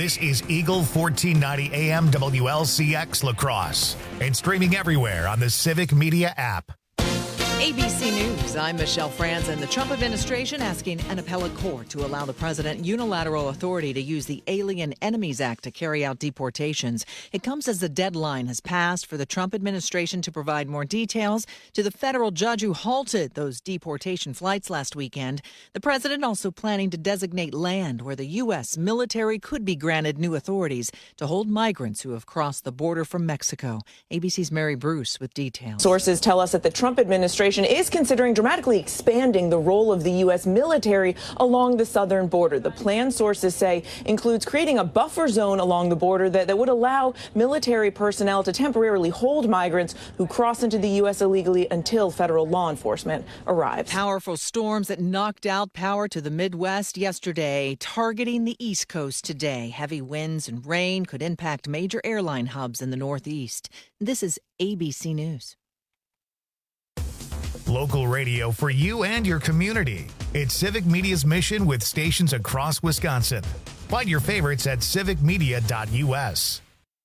This is Eagle 1490 AM WLCX La Crosse and streaming everywhere on the Civic Media app. ABC News, I'm Michelle Franzen. The Trump administration asking an appellate court to allow the president unilateral authority to use the Alien Enemies Act to carry out deportations. It comes as the deadline has passed for the Trump administration to provide more details to the federal judge who halted those deportation flights last weekend. The president also planning to designate land where the U.S. military could be granted new authorities to hold migrants who have crossed the border from Mexico. ABC's Mary Bruce with details. Sources tell us that the Trump administration is considering dramatically expanding the role of the U.S. military along the southern border. The plan, sources say, includes creating a buffer zone along the border that would allow military personnel to temporarily hold migrants who cross into the U.S. illegally until federal law enforcement arrives. Powerful storms that knocked out power to the Midwest yesterday, targeting the East Coast today. Heavy winds and rain could impact major airline hubs in the Northeast. This is ABC News. Local radio for you and your community. It's Civic Media's mission with stations across Wisconsin. Find your favorites at civicmedia.us.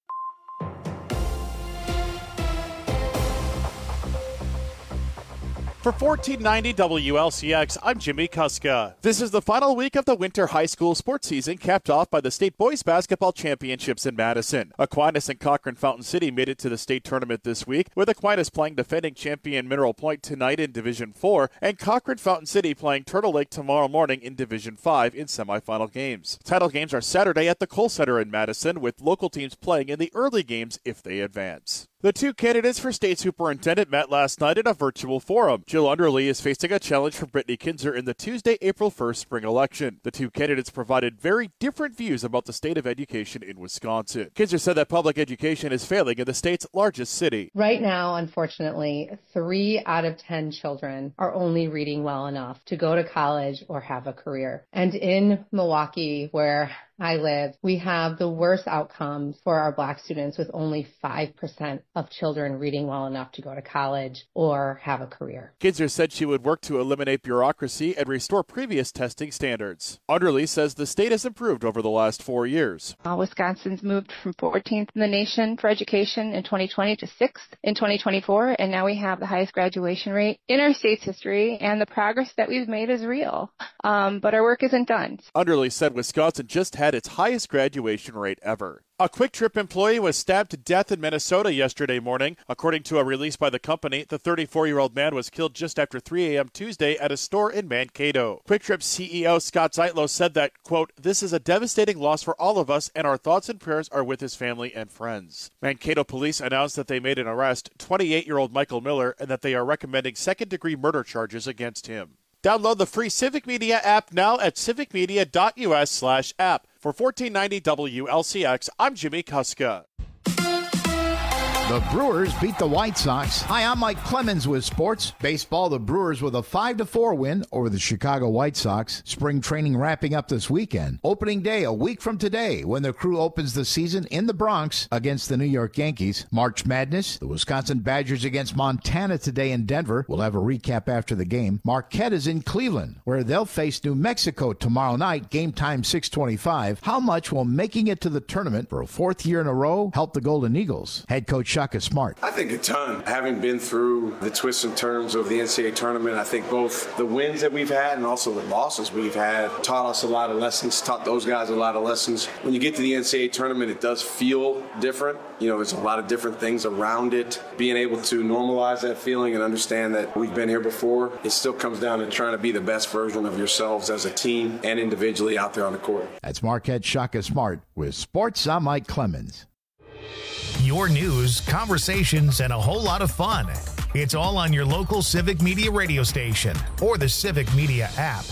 For 1490 WLCX, I'm Jimmy Kuska. This is the final week of the winter high school sports season, capped off by the state boys basketball championships in Madison. Aquinas and Cochrane Fountain City made it to the state tournament this week, with Aquinas playing defending champion Mineral Point tonight in Division 4, and Cochrane Fountain City playing Turtle Lake tomorrow morning in Division 5 in semifinal games. Title games are Saturday at the Kohl Center in Madison, with local teams playing in the early games if they advance. The two candidates for state superintendent met last night in a virtual forum. Jill Underly is facing a challenge from Brittany Kinzer in the Tuesday, April 1st spring election. The two candidates provided very different views about the state of education in Wisconsin. Kinzer said that public education is failing in the state's largest city. Right now, unfortunately, 3 out of 10 children are only reading well enough to go to college or have a career. And in Milwaukee, where I live, we have the worst outcomes for our Black students, with only 5% of children reading well enough to go to college or have a career. Kinzer said she would work to eliminate bureaucracy and restore previous testing standards. Underly says the state has improved over the last 4 years. Wisconsin's moved from 14th in the nation for education in 2020 to 6th in 2024, and now we have the highest graduation rate in our state's history, and the progress that we've made is real, but our work isn't done. Underly said Wisconsin just had its highest graduation rate ever. A Quick Trip employee was stabbed to death in Minnesota yesterday morning. According to a release by the company, the 34-year-old man was killed just after 3 a.m. Tuesday at a store in Mankato. Quick Trip CEO Scott Zeitlow said that, quote, "This is a devastating loss for all of us, and our thoughts and prayers are with his family and friends." Mankato police announced that they made an arrest, 28-year-old Michael Miller, and that they are recommending second-degree murder charges against him. Download the free Civic Media app now at civicmedia.us/app. For 1490 WLCX, I'm Jimmy Kuska. The Brewers beat the White Sox. Hi, I'm Mike Clemens with sports. Baseball, the Brewers with a 5-4 win over the Chicago White Sox. Spring training wrapping up this weekend. Opening day a week from today when the Crew opens the season in the Bronx against the New York Yankees. March Madness, the Wisconsin Badgers against Montana today in Denver. We'll have a recap after the game. Marquette is in Cleveland, where they'll face New Mexico tomorrow night. Game time 6:25. How much will making it to the tournament for a 4th year in a row help the Golden Eagles? Head coach Shaka Smart. I think a ton. Having been through the twists and turns of the NCAA tournament, I think both the wins that we've had and also the losses we've had taught us a lot of lessons, taught those guys a lot of lessons. When you get to the NCAA tournament, it does feel different. You know, there's a lot of different things around it. Being able to normalize that feeling and understand that we've been here before, it still comes down to trying to be the best version of yourselves as a team and individually out there on the court. That's Marquette Shaka Smart with Sports. I'm Mike Clemens. Your news, conversations, and a whole lot of fun. It's all on your local Civic Media radio station or the Civic Media app.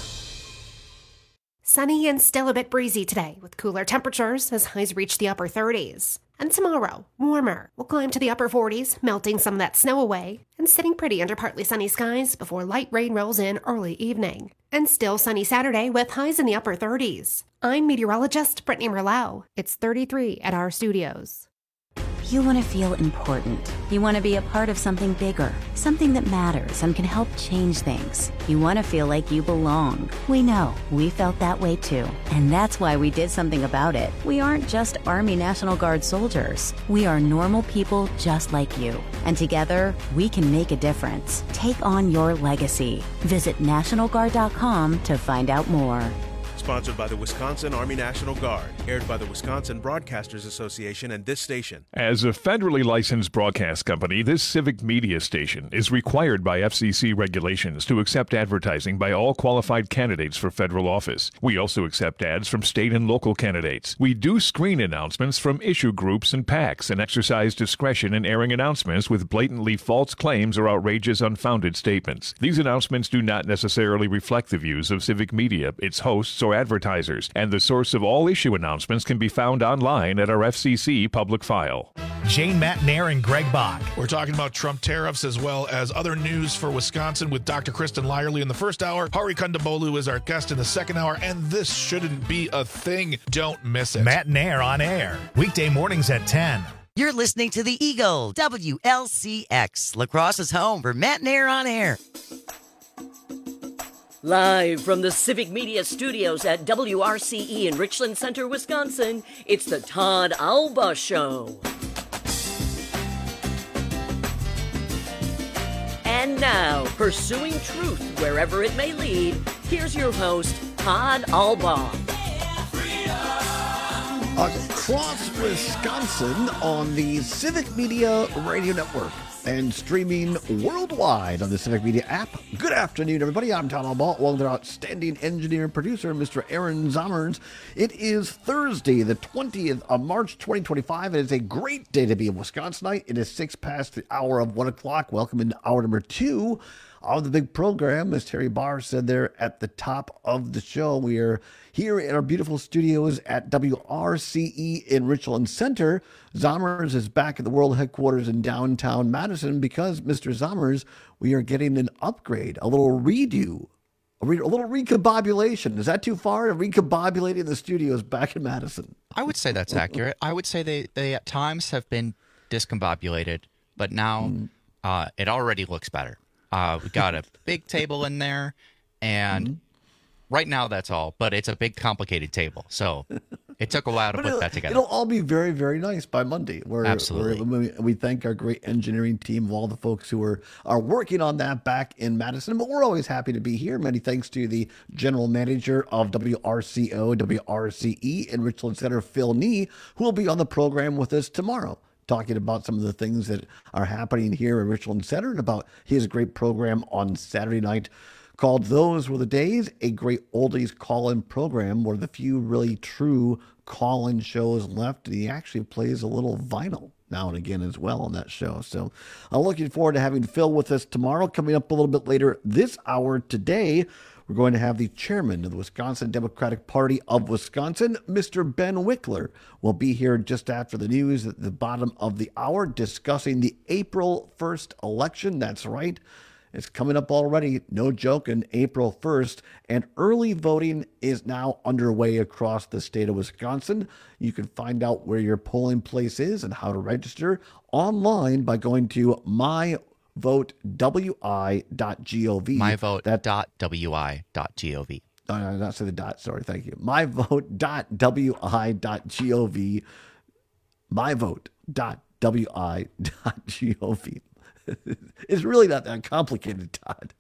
Sunny and still a bit breezy today with cooler temperatures as highs reach the upper 30s. And tomorrow, warmer. We'll climb to the upper 40s, melting some of that snow away, and sitting pretty under partly sunny skies before light rain rolls in early evening. And still sunny Saturday with highs in the upper 30s. I'm meteorologist Brittany Merlot. It's 33 at our studios. You want to feel important. You want to be a part of something bigger, something that matters and can help change things. You want to feel like you belong. We know. We felt that way too. And that's why we did something about it. We aren't just Army National Guard soldiers. We are normal people just like you. And together, we can make a difference. Take on your legacy. Visit NationalGuard.com to find out more. Sponsored by the Wisconsin Army National Guard. Aired by the Wisconsin Broadcasters Association and this station. As a federally licensed broadcast company, this civic media station is required by FCC regulations to accept advertising by all qualified candidates for federal office. We also accept ads from state and local candidates. We do screen announcements from issue groups and PACs and exercise discretion in airing announcements with blatantly false claims or outrageous, unfounded statements. These announcements do not necessarily reflect the views of civic media, its hosts, or advertisers, and the source of all issue announcements can be found online at our FCC public file. Jane Matnair and Greg Bach. We're talking about Trump tariffs as well as other news for Wisconsin with Dr. Kristen Lyerly in the first hour. Hari Kondabolu is our guest in the second hour, and this shouldn't be a thing. Don't miss it. Matnair on air, weekday mornings at 10. You're listening to the Eagle, WLCX, La Crosse's home for Matnair on air. Live from the Civic Media Studios at WRCE in Richland Center, Wisconsin, it's the Todd Alba Show. And now, pursuing truth wherever it may lead, here's your host, Todd Alba. Across Wisconsin on the Civic Media Radio Network and streaming worldwide on the Civic Media app. Good afternoon, everybody. I'm Todd Alba, along with our outstanding engineer and producer, Mr. Aaron Zommers. It is Thursday, the 20th of March, 2025. It is a great day to be a Wisconsinite. It is 6 past the hour of 1 o'clock. Welcome into hour number 2 of the big program. As Terry Barr said there at the top of the show, we are here in our beautiful studios at WRCE in Richland Center. Zommers is back at the world headquarters in downtown Madison because, Mr. Zommers, we are getting an upgrade, a little redo, a little recombobulation. Is that too far? Recombobulating the studios back in Madison. I would say that's accurate. I would say they at times have been discombobulated, but now it already looks better. We got a big table in there, and right now that's all. But it's a big, complicated table, so it took a while to put that together. It'll all be very, very nice by Monday. Absolutely. We thank our great engineering team of all the folks who are working on that back in Madison. But we're always happy to be here. Many thanks to the general manager of WRCE in Richland Center, Phil Nee, who will be on the program with us tomorrow, talking about some of the things that are happening here in Richland Center and about his great program on Saturday night called Those Were the Days, a great oldies call-in program, one of the few really true call-in shows left. And he actually plays a little vinyl now and again as well on that show. So I'm looking forward to having Phil with us tomorrow. Coming up a little bit later this hour today, we're going to have the chairman of the Wisconsin Democratic Party of Wisconsin, Mr. Ben Wickler, will be here just after the news at the bottom of the hour discussing the April 1st election. That's right. It's coming up already. No joke, on April 1st. And early voting is now underway across the state of Wisconsin. You can find out where your polling place is and how to register online by going to myvotewi.gov. myvote.wi.gov. No, not say the dot. Sorry, thank you. myvote.wi.gov. myvote.wi.gov. It's really not that complicated, Todd.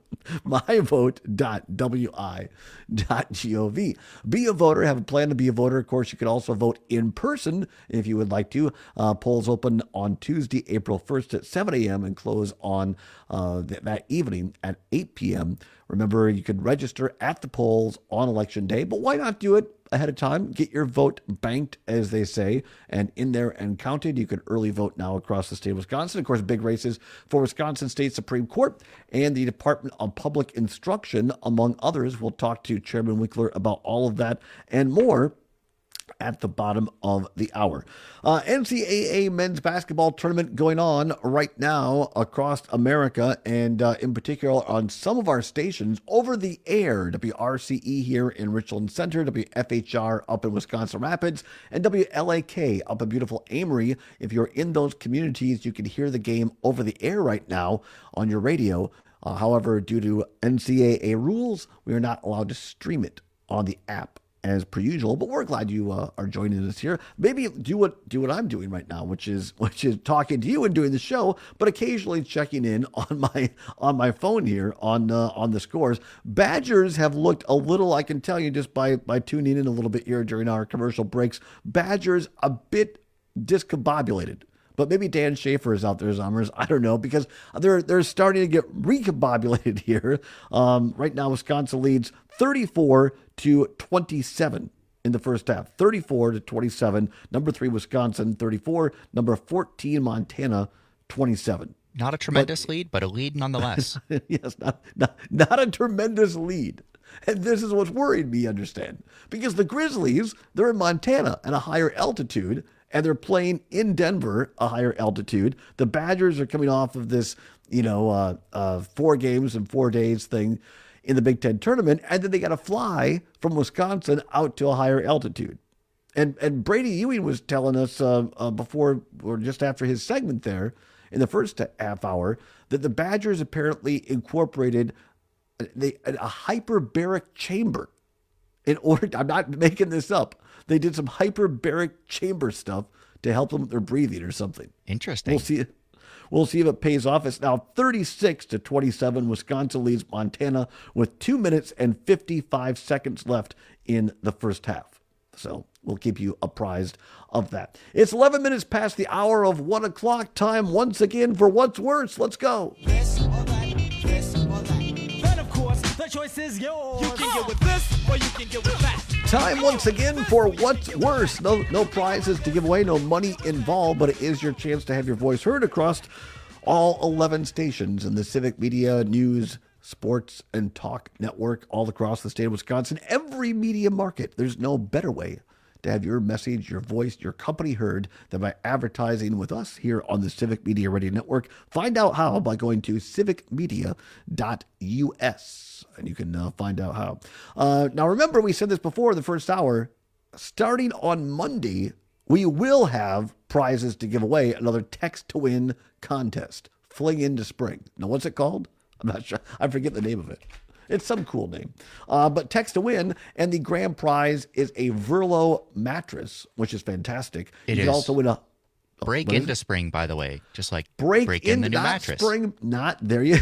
myvote.wi.gov. Be a voter. Have a plan to be a voter. Of course, you can also vote in person if you would like to. Polls open on Tuesday, April 1st at 7 a.m. and close on that evening at 8 p.m. Remember, you can register at the polls on Election Day, but why not do it ahead of time? Get your vote banked, as they say, and in there and counted. You can early vote now across the state of Wisconsin. Of course, big races for Wisconsin State Supreme Court and the Department of Public Instruction, among others. We'll talk to Chairman Wickler about all of that and more at the bottom of the hour. NCAA men's basketball tournament going on right now across America, and in particular on some of our stations over the air. WRCE here in Richland Center, WFHR up in Wisconsin Rapids, and WLAK up in beautiful Amory. If you're in those communities, you can hear the game over the air right now on your radio. However, due to NCAA rules, we are not allowed to stream it on the app as per usual, but we're glad you are joining us here. Maybe do what I'm doing right now, which is talking to you and doing the show, but occasionally checking in on my phone here on the scores. Badgers have looked a little, I can tell you just by tuning in a little bit here during our commercial breaks. Badgers a bit discombobulated. But maybe Dan Schaefer is out there, Zommers. I don't know, because they're starting to get recombobulated here. Right now, Wisconsin leads 34-27 in the first half. 34-27. Number 3, Wisconsin, 34. Number 14, Montana, 27. Not a tremendous lead, but a lead nonetheless. Yes, not a tremendous lead. And this is what's worried me, understand. Because the Grizzlies, they're in Montana at a higher altitude, and they're playing in Denver, a higher altitude. The Badgers are coming off of this, 4 games in 4 days thing in the Big Ten tournament, and then they got to fly from Wisconsin out to a higher altitude. And Brady Ewing was telling us before or just after his segment there in the first half hour that the Badgers apparently incorporated a hyperbaric chamber in order. I'm not making this up. They did some hyperbaric chamber stuff to help them with their breathing or something. Interesting. We'll see if it pays off. It's now 36-27. Wisconsin leads Montana with 2 minutes and 55 seconds left in the first half. So we'll keep you apprised of that. It's 11 minutes past the hour of 1 o'clock. Time once again for What's Worse. Let's go. This or that, this or that. Then, of course, the choice is yours. You can get with this or you can get with that. Time once again for What's Worse. No prizes to give away, no money involved, but it is your chance to have your voice heard across all 11 stations in the Civic Media News, Sports, and Talk Network all across the state of Wisconsin. Every media market. There's no better way to have your message, your voice, your company heard than by advertising with us here on the Civic Media Radio Network. Find out how by going to civicmedia.us, and you can find out how. Now, remember, we said this before in the first hour, starting on Monday, we will have prizes to give away, another text to win contest, Fling into Spring. Now, what's it called? I'm not sure. I forget the name of it. It's some cool name. But text to win, and the grand prize is a Verlo mattress, which is fantastic. You can also win a break into spring, by the way. Just like break in the new mattress. Spring, not there you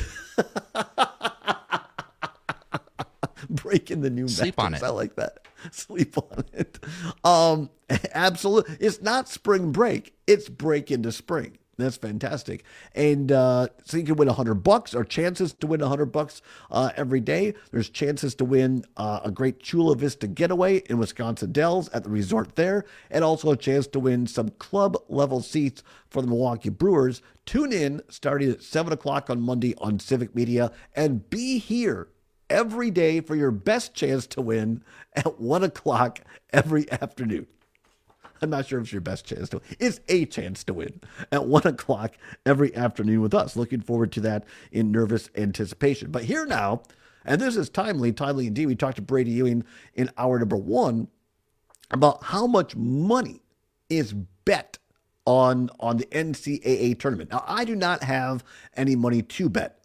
break in the new Sleep mattress. on it. I like that. Sleep on it. Absolutely. It's not spring break. It's break into spring. That's fantastic. And so you can win $100 or chances to win $100 every day. There's chances to win a great Chula Vista getaway in Wisconsin Dells at the resort there, and also a chance to win some club level seats for the Milwaukee Brewers. Tune in starting at 7 o'clock on Monday on Civic Media and be here every day for your best chance to win at 1 o'clock every afternoon. I'm not sure if it's your best chance to win. It's a chance to win at 1 o'clock every afternoon with us. Looking forward to that in nervous anticipation. But here now, and this is timely indeed. We talked to Brady Ewing in hour number 1 about how much money is bet on the NCAA tournament. Now, I do not have any money to bet.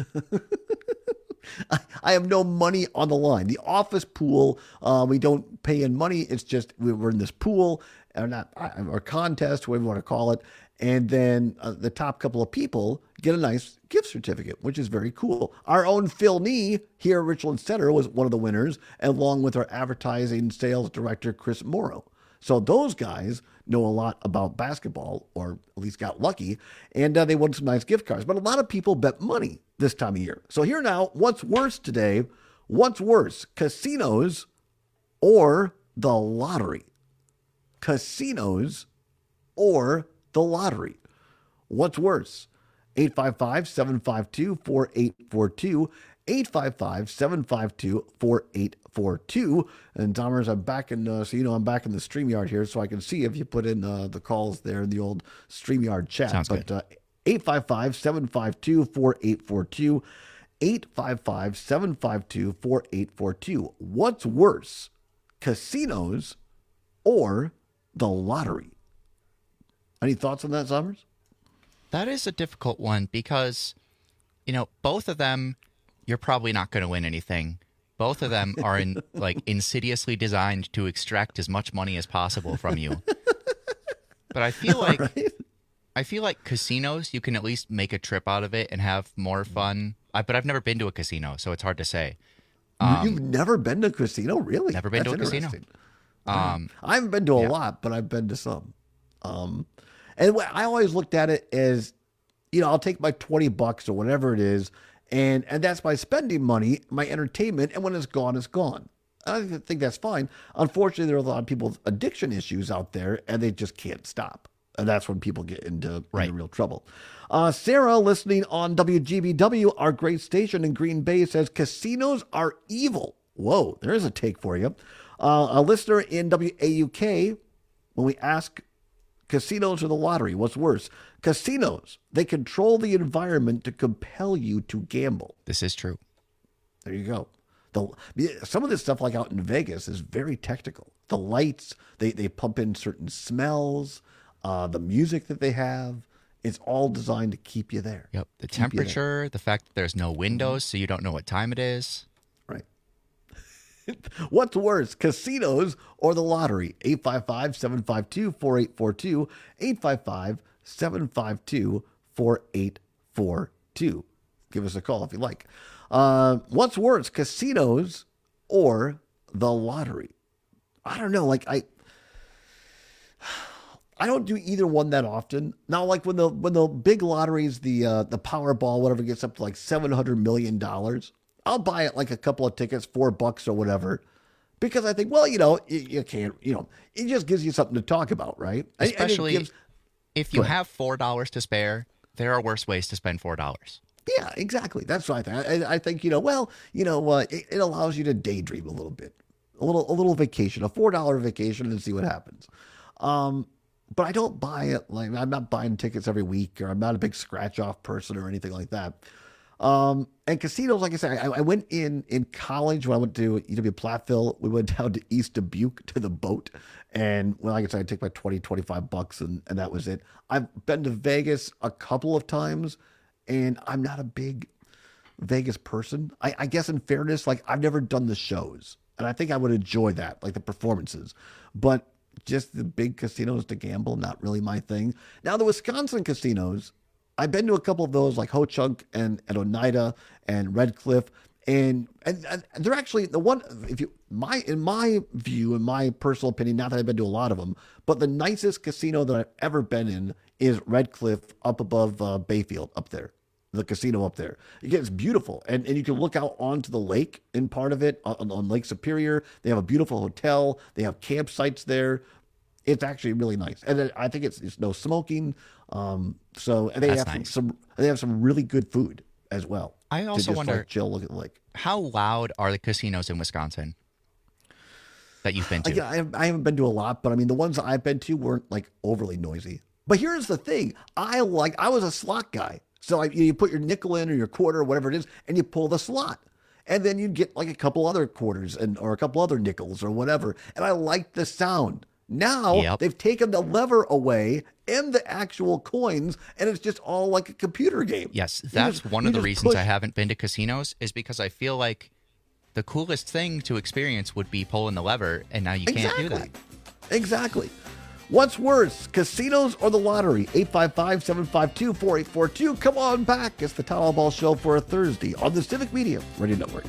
I have no money on the line. The office pool, we don't pay in money. It's just we're in this pool, or contest, whatever you want to call it. And then the top couple of people get a nice gift certificate, which is very cool. Our own Phil Nee here at Richland Center was one of the winners, along with our advertising sales director, Chris Morrow. So those guys know a lot about basketball, or at least got lucky, and they won some nice gift cards. But a lot of people bet money this time of year. So here now, what's worse today? What's worse, casinos or the lottery? Casinos or the lottery? What's worse? 855-752-4842, 855-752-4842. 4842. And Zommers, I'm back in, I'm back in the StreamYard here, so I can see if you put in the calls there in the old StreamYard chat. Sounds good. 855-752-4842. 855-752-4842. What's worse, casinos or the lottery? Any thoughts on that, Zommers? That is a difficult one because, both of them, you're probably not going to win anything. Both of them are insidiously designed to extract as much money as possible from you. But I feel like casinos, you can at least make a trip out of it and have more fun. But I've never been to a casino, so it's hard to say. You've never been to a casino? Really? Never been to a casino. I haven't been to a lot, but I've been to some. And I always looked at it as, I'll take my $20 or whatever it is, and that's my spending money, my entertainment, and when it's gone, it's gone. I think that's fine. Unfortunately, there are a lot of people with addiction issues out there, and they just can't stop. And that's when people get into real trouble. Sarah, listening on WGBW, our great station in Green Bay, says casinos are evil. Whoa, there's a take for you. A listener in WAUK, when we ask casinos or the lottery, what's worse? Casinos, they control the environment to compel you to gamble. This is true. There you go. Some of this stuff, like out in Vegas, is very technical. The lights, they pump in certain smells, the music that they have. It's all designed to keep you there. Yep. The temperature, the fact that there's no windows, so you don't know what time it is. Right. What's worse, casinos or the lottery? 855-752-4842. 855-752-4842. Give us a call if you like. What's worse, casinos or the lottery? I don't know. I don't do either one that often. Now, like when the big lotteries, the Powerball, whatever, gets up to like $700 million, I'll buy it like a couple of tickets, $4 or whatever, because I think, well, you can't, it just gives you something to talk about, right? Especially if you have $4 to spare, there are worse ways to spend $4. Yeah, exactly. That's what I think. I think, it allows you to daydream a little bit, a little vacation, a $4 vacation, and see what happens. But I don't buy it. Like, I'm not buying tickets every week, or I'm not a big scratch off person or anything like that. And casinos, like I said, I went in college when I went to UW-Platteville. We went down to East Dubuque to the boat. And like I said, I take my $20-$25 and that was it. I've been to Vegas a couple of times, and I'm not a big Vegas person. I guess in fairness, like, I've never done the shows, and I think I would enjoy that, like the performances. But just the big casinos to gamble, not really my thing. Now, the Wisconsin casinos, I've been to a couple of those, like Ho-Chunk and Oneida and Red Cliff, and they're actually the one. In my view, in my personal opinion, not that I've been to a lot of them, but the nicest casino that I've ever been in is Red Cliff up above Bayfield up there. The casino up there. It's beautiful. And you can look out onto the lake in part of it on Lake Superior. They have a beautiful hotel. They have campsites there. It's actually really nice. And I think it's no smoking. So and they have some really good food as well. I also wonder, chill, look at the lake. How loud are the casinos in Wisconsin that you've been to? I haven't been to a lot, but I mean, the ones I've been to weren't like overly noisy. But here's the thing. I was a slot guy. So you put your nickel in or your quarter or whatever it is, and you pull the slot. And then you get like a couple other quarters or a couple other nickels or whatever. And I like the sound. Now they've taken the lever away and the actual coins, and it's just all like a computer game. Yes, that's one of the reasons I haven't been to casinos, is because I feel like the coolest thing to experience would be pulling the lever, and now you can't do that. Exactly. What's worse, casinos or the lottery? 855-752-4842. Come on back. It's the Todd Ball Show for a Thursday on the Civic Media Radio Network.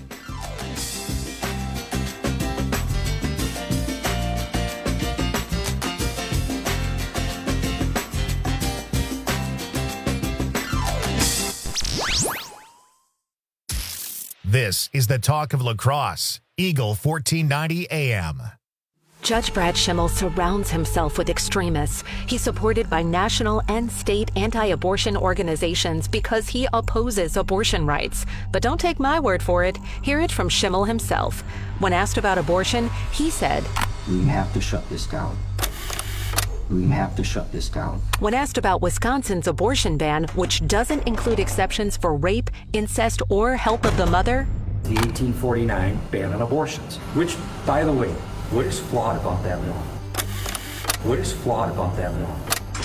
This is the talk of lacrosse. Eagle 1490 AM. Judge Brad Schimmel surrounds himself with extremists. He's supported by national and state anti-abortion organizations because he opposes abortion rights. But don't take my word for it. Hear it from Schimmel himself. When asked about abortion, he said, "We have to shut this down. We have to shut this down." When asked about Wisconsin's abortion ban, which doesn't include exceptions for rape, incest, or help of the mother, the 1849 ban on abortions, which, by the way, what is flawed about that law? What is flawed about that law?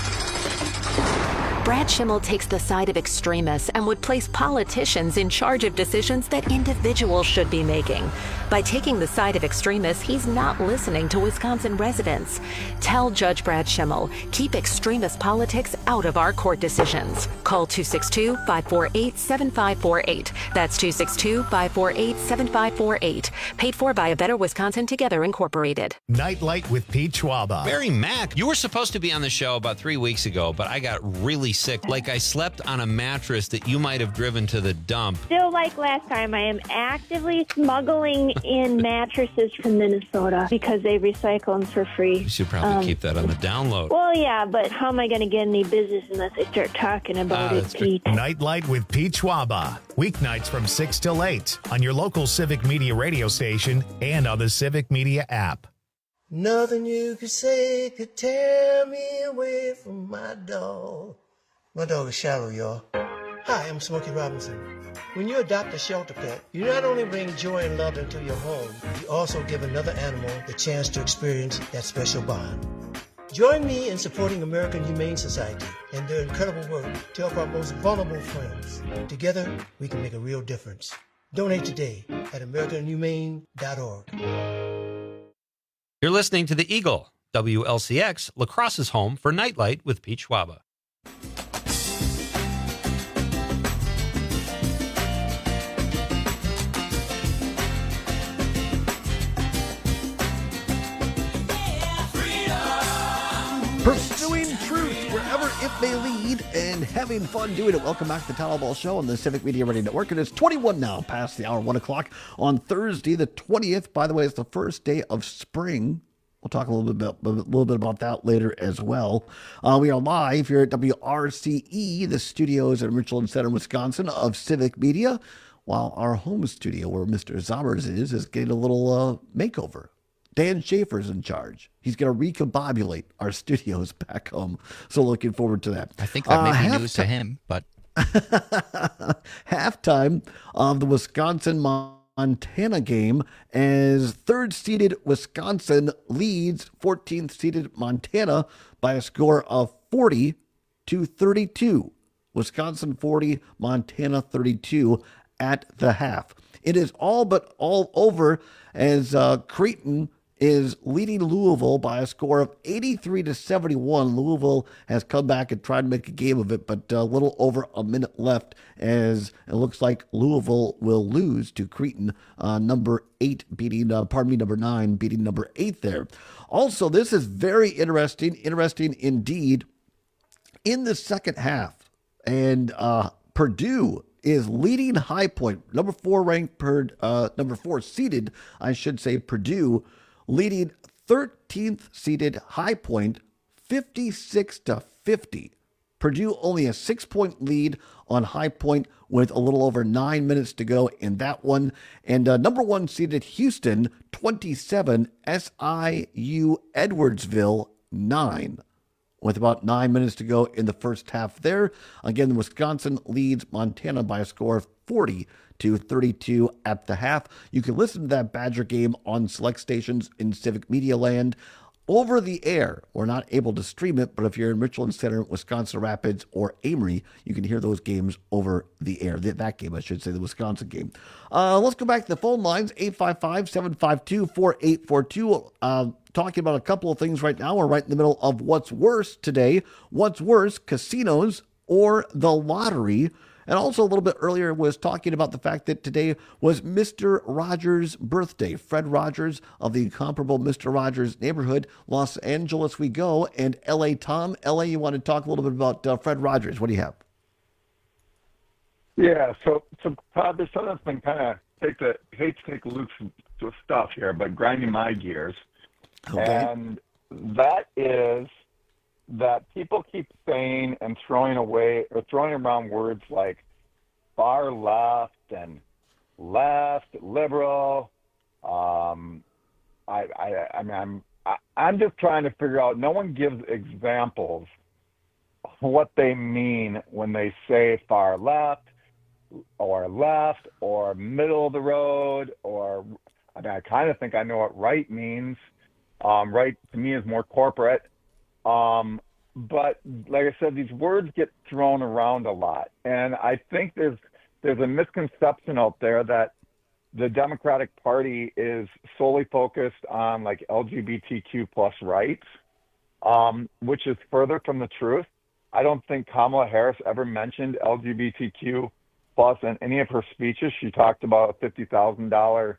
Brad Schimmel takes the side of extremists and would place politicians in charge of decisions that individuals should be making. By taking the side of extremists, he's not listening to Wisconsin residents. Tell Judge Brad Schimmel, keep extremist politics out of our court decisions. Call 262-548-7548. That's 262-548-7548. Paid for by A Better Wisconsin Together Incorporated. Nightlight with Pete Schwaba. Barry Mack, you were supposed to be on the show about 3 weeks ago, but I got really sick. Like I slept on a mattress that you might have driven to the dump. Still like last time, I am actively smuggling in mattresses from Minnesota because they recycle them for free. You should probably keep that on the download. Well, yeah, but how am I going to get any business unless I start talking about it, Pete? Nightlight with Pete Schwaba. Weeknights from 6 till 8 on your local Civic Media radio station and on the Civic Media app. Nothing you could say could tear me away from my dog. My dog is Shallow, y'all. Hi, I'm Smokey Robinson. When you adopt a shelter pet, you not only bring joy and love into your home, you also give another animal the chance to experience that special bond. Join me in supporting American Humane Society and their incredible work to help our most vulnerable friends. Together, we can make a real difference. Donate today at AmericanHumane.org. You're listening to The Eagle, WLCX, La Crosse's home for Nightlight with Pete Schwaba. Pursuing truth wherever it may lead and having fun doing it. Welcome back to the Town Ball Show on the Civic Media Radio Network. It is 21 now past the hour, 1 o'clock on Thursday, the 20th. By the way, it's the first day of spring. We'll talk a little bit about that later as well. We are live here at WRCE, the studios in Richland Center, Wisconsin, of Civic Media, while our home studio, where Mr. Zommers is getting a little makeover. Dan Schaefer's in charge. He's going to recombobulate our studios back home. So looking forward to that. I think that may be news to him, but halftime of the Wisconsin-Montana game as third-seeded Wisconsin leads 14th-seeded Montana by a score of 40-32. Wisconsin 40, Montana 32 at the half. It is all but all over as Creighton is leading Louisville by a score of 83-71. Louisville has come back and tried to make a game of it, but a little over a minute left as it looks like Louisville will lose to Creighton, number 9 beating number 8 there. Also, this is very interesting indeed in the second half. And Purdue is leading High Point, number 4 seeded, I should say, Purdue, leading 13th seeded High Point 56-50. Purdue only a 6-point lead on High Point with a little over 9 minutes to go in that one. And number 1 seeded Houston 27, SIU Edwardsville 9. With about 9 minutes to go in the first half there. Again, Wisconsin leads Montana by a score of 40-32 at the half. You can listen to that Badger game on select stations in Civic Media Land over the air. We're not able to stream it, but if you're in Richland Center, Wisconsin Rapids, or Amory, you can hear those games over the air. That game, I should say, the Wisconsin game. Let's go back to the phone lines, 855-752-4842. Talking about a couple of things right now. We're right in the middle of what's worse today. What's worse, casinos or the lottery? And also a little bit earlier was talking about the fact that today was Mr. Rogers' birthday. Fred Rogers of the incomparable Mr. Rogers neighborhood. Los Angeles we go. And L.A. Tom. L.A., you want to talk a little bit about Fred Rogers. What do you have? Yeah, so Todd, there's something that's been kind of hate to take loose stuff here, but grinding my gears. Okay. And that is that people keep saying and throwing around words like far left and left, liberal. I'm just trying to figure out. No one gives examples of what they mean when they say far left or middle of the road, or I kind of think I know what right means. Right to me is more corporate. But like I said, these words get thrown around a lot, and I think there's a misconception out there that the Democratic Party is solely focused on like LGBTQ plus rights, which is further from the truth. I don't think Kamala Harris ever mentioned LGBTQ plus in any of her speeches. She talked about a $50,000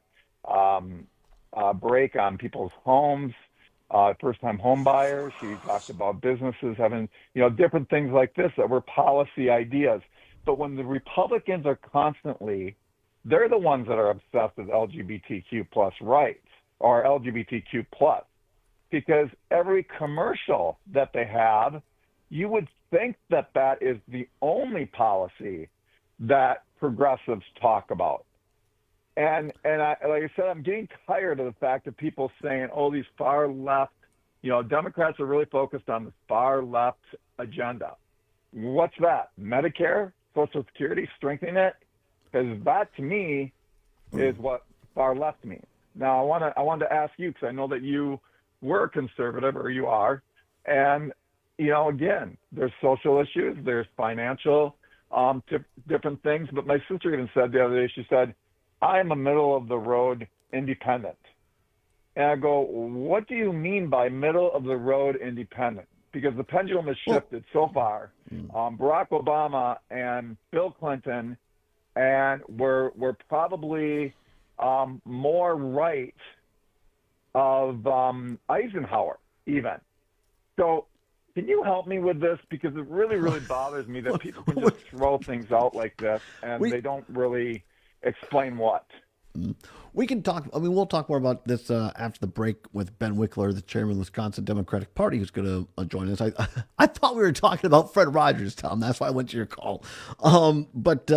break on people's homes, first-time home buyers. She talked about businesses having, different things like this that were policy ideas. But when the Republicans are constantly, they're the ones that are obsessed with LGBTQ plus rights or LGBTQ plus, because every commercial that they have, you would think that that is the only policy that progressives talk about. And like I said, I'm getting tired of the fact that people saying, oh, these far left, Democrats are really focused on the far left agenda. What's that? Medicare, Social Security, strengthening it? Because that to me is what far left means. Now I wanted to ask you, because I know that you were conservative, or you are, and again, there's social issues, there's financial different things. But my sister even said the other day, she said, I'm a middle of the road independent. And I go, what do you mean by middle of the road independent? Because the pendulum has shifted so far. Barack Obama and Bill Clinton were probably more right of Eisenhower even. So can you help me with this? Because it really, really bothers me that people can just throw things out like this and they don't really explain what. We can talk. We'll talk more about this after the break with Ben Wickler, the chairman of the Wisconsin Democratic Party, who's going to join us. I thought we were talking about Fred Rogers, Tom. That's why I went to your call. But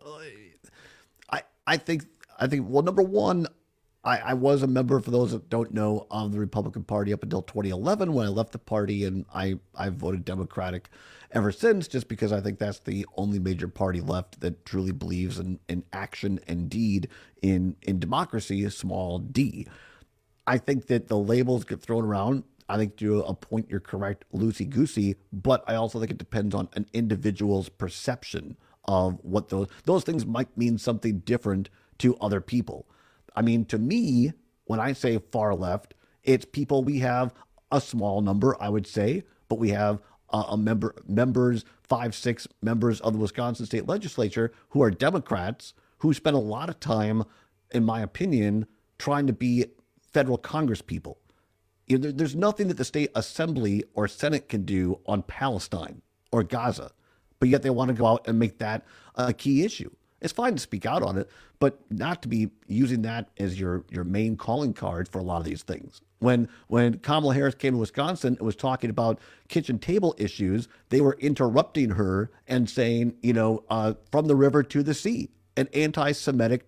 I think. Well, number one, I was a member, for those that don't know, of the Republican Party up until 2011 when I left the party, and I voted Democratic ever since, just because I think that's the only major party left that truly believes in action and deed in democracy, small d. I think that the labels get thrown around. I think to a point you're correct, loosey-goosey, but I also think it depends on an individual's perception of what those things might mean something different to other people. I mean, to me, when I say far left, it's people, we have a small number, I would say, but we have members, 5-6 members of the Wisconsin State Legislature who are Democrats, who spend a lot of time, in my opinion, trying to be federal Congress people. There's nothing that the state assembly or Senate can do on Palestine or Gaza, but yet they want to go out and make that a key issue. It's fine to speak out on it, but not to be using that as your main calling card for a lot of these things. When Kamala Harris came to Wisconsin and was talking about kitchen table issues, they were interrupting her and saying, from the river to the sea, an anti-Semitic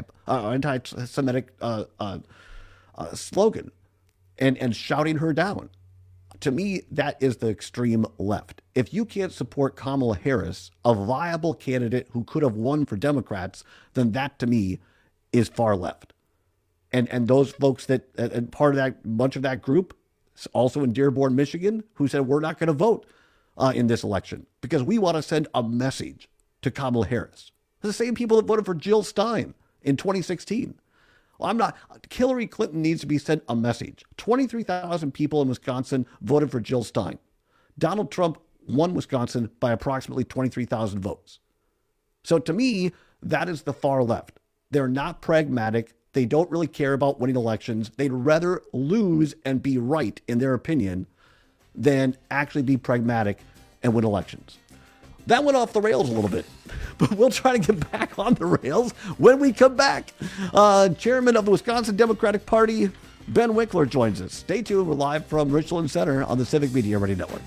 slogan, and shouting her down. To me, that is the extreme left. If you can't support Kamala Harris, a viable candidate who could have won for Democrats, then that to me is far left. And those folks that, and part of that, bunch of that group, also in Dearborn, Michigan, who said we're not going to vote in this election because we want to send a message to Kamala Harris. They're the same people that voted for Jill Stein in 2016. Well, Hillary Clinton needs to be sent a message. 23,000 people in Wisconsin voted for Jill Stein. Donald Trump won Wisconsin by approximately 23,000 votes. So to me, that is the far left. They're not pragmatic. They don't really care about winning elections. They'd rather lose and be right in their opinion than actually be pragmatic and win elections. That went off the rails a little bit, but we'll try to get back on the rails when we come back. Chairman of the Wisconsin Democratic Party, Ben Winkler joins us. Stay tuned. We're live from Richland Center on the Civic Media Radio Network.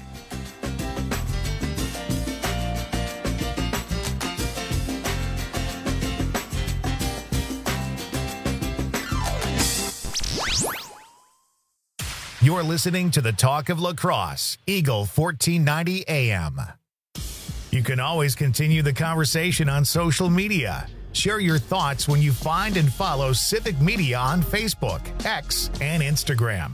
You're listening to the Talk of Lacrosse, Eagle 1490 AM. You can always continue the conversation on social media. Share your thoughts when you find and follow Civic Media on Facebook, X, and Instagram.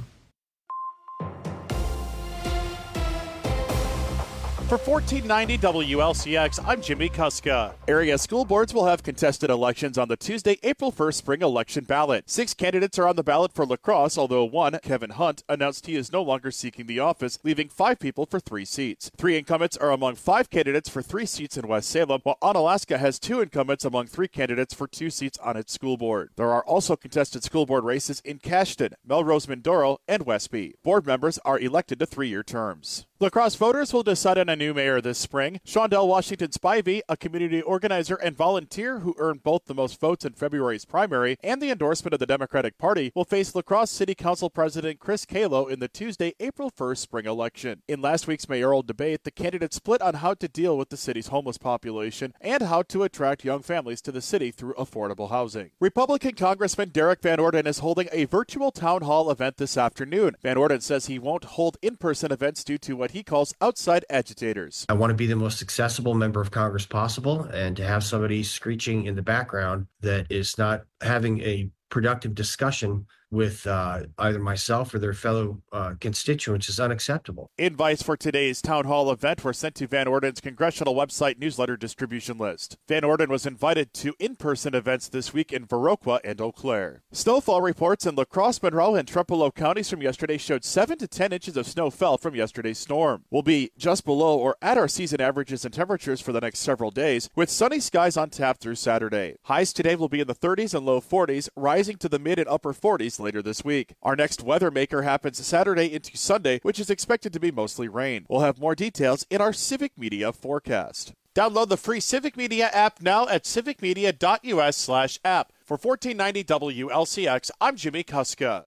For 1490 WLCX, I'm Jimmy Kuska. Area school boards will have contested elections on the Tuesday, April 1st spring election ballot. 6 candidates are on the ballot for lacrosse, although one, Kevin Hunt, announced he is no longer seeking the office, leaving 5 people for 3 seats. 3 incumbents are among 5 candidates for 3 seats in West Salem, while Onalaska has 2 incumbents among 3 candidates for 2 seats on its school board. There are also contested school board races in Cashton, Melrose Mindoro, and Westby. Board members are elected to 3-year terms. Lacrosse voters will decide on a new mayor this spring. Shondell Washington Spivey, a community organizer and volunteer who earned both the most votes in February's primary and the endorsement of the Democratic Party, will face Lacrosse City Council President Chris Kalo in the Tuesday, April 1st spring election. In last week's mayoral debate, the candidates split on how to deal with the city's homeless population and how to attract young families to the city through affordable housing. Republican Congressman Derek Van Orden is holding a virtual town hall event this afternoon. Van Orden says he won't hold in-person events due to what he calls outside agitators. I want to be the most accessible member of Congress possible, and to have somebody screeching in the background that is not having a productive discussion with either myself or their fellow constituents is unacceptable. Invites for today's town hall event were sent to Van Orden's congressional website newsletter distribution list. Van Orden was invited to in-person events this week in Viroqua and Eau Claire. Snowfall reports in La Crosse, Monroe, and Trempealeau counties from yesterday showed 7 to 10 inches of snow fell from yesterday's storm. We'll be just below or at our season averages and temperatures for the next several days, with sunny skies on tap through Saturday. Highs today will be in the 30s and low 40s, rising to the mid and upper 40s later this week. Our next weather maker happens Saturday into Sunday, which is expected to be mostly rain. We'll have more details in our Civic Media forecast. Download the free Civic Media app now at civicmedia.us/app. For 1490 WLCX, I'm Jimmy Kuska.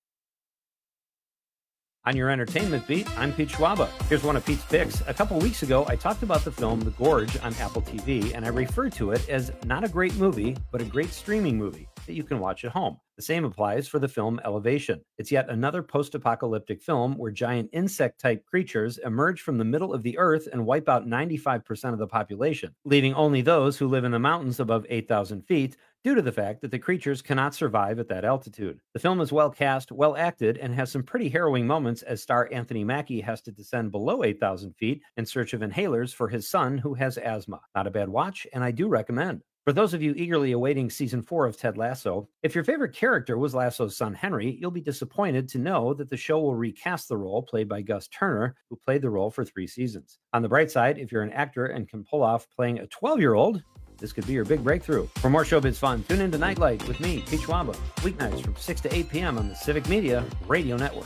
On your entertainment beat, I'm Pete Schwaba. Here's one of Pete's picks. A couple weeks ago, I talked about the film The Gorge on Apple TV, and I referred to it as not a great movie, but a great streaming movie that you can watch at home. The same applies for the film Elevation. It's yet another post-apocalyptic film where giant insect-type creatures emerge from the middle of the earth and wipe out 95% of the population, leaving only those who live in the mountains above 8,000 feet due to the fact that the creatures cannot survive at that altitude. The film is well cast, well acted, and has some pretty harrowing moments as star Anthony Mackie has to descend below 8,000 feet in search of inhalers for his son who has asthma. Not a bad watch, and I do recommend. For those of you eagerly awaiting Season 4 of Ted Lasso, if your favorite character was Lasso's son Henry, you'll be disappointed to know that the show will recast the role played by Gus Turner, who played the role for 3 seasons. On the bright side, if you're an actor and can pull off playing a 12-year-old, this could be your big breakthrough. For more showbiz fun, tune in to Nightlight with me, Pete Schwaba, weeknights from 6 to 8 p.m. on the Civic Media Radio Network.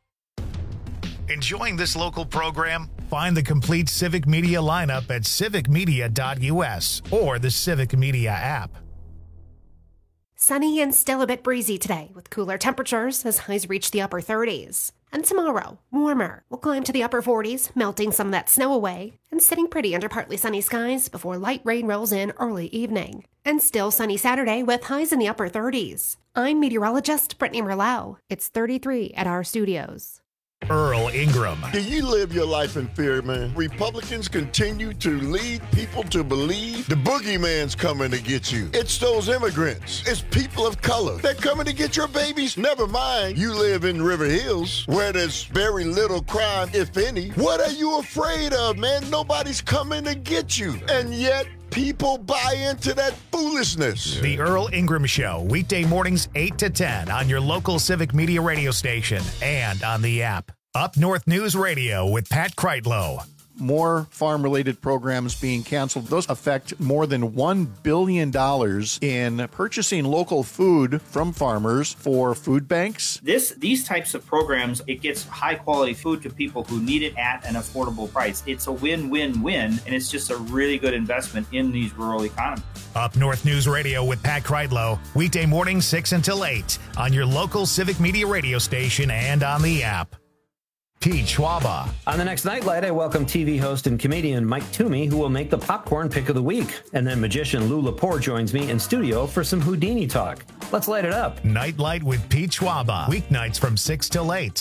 Enjoying this local program? Find the complete Civic Media lineup at civicmedia.us or the Civic Media app. Sunny and still a bit breezy today with cooler temperatures as highs reach the upper 30s. And tomorrow, warmer. We'll climb to the upper 40s, melting some of that snow away, and sitting pretty under partly sunny skies before light rain rolls in early evening. And still sunny Saturday with highs in the upper 30s. I'm meteorologist Brittany Merlau. It's 33 at our studios. Earl Ingram. Do you live your life in fear, man? Republicans continue to lead people to believe the boogeyman's coming to get you. It's those immigrants. It's people of color. They're coming to get your babies. Never mind, you live in River Hills, where there's very little crime, if any. What are you afraid of, man? Nobody's coming to get you. And yet, people buy into that foolishness. The Earl Ingram Show, weekday mornings 8 to 10 on your local Civic Media radio station and on the app. Up North News Radio with Pat Kreitlow. more farm-related programs being canceled. Those affect more than $1 billion in purchasing local food from farmers for food banks. These types of programs, it gets high-quality food to people who need it at an affordable price. It's a win-win-win, and it's just a really good investment in these rural economies. Up North News Radio with Pat Kreidlow, weekday morning 6 until 8 on your local Civic Media radio station and on the app. Pete Schwaba. On the next Nightlight, I welcome TV host and comedian Mike Toomey, who will make the popcorn pick of the week. And then magician Lou Lepore joins me in studio for some Houdini talk. Let's light it up. Nightlight with Pete Schwaba. Weeknights from 6 till 8.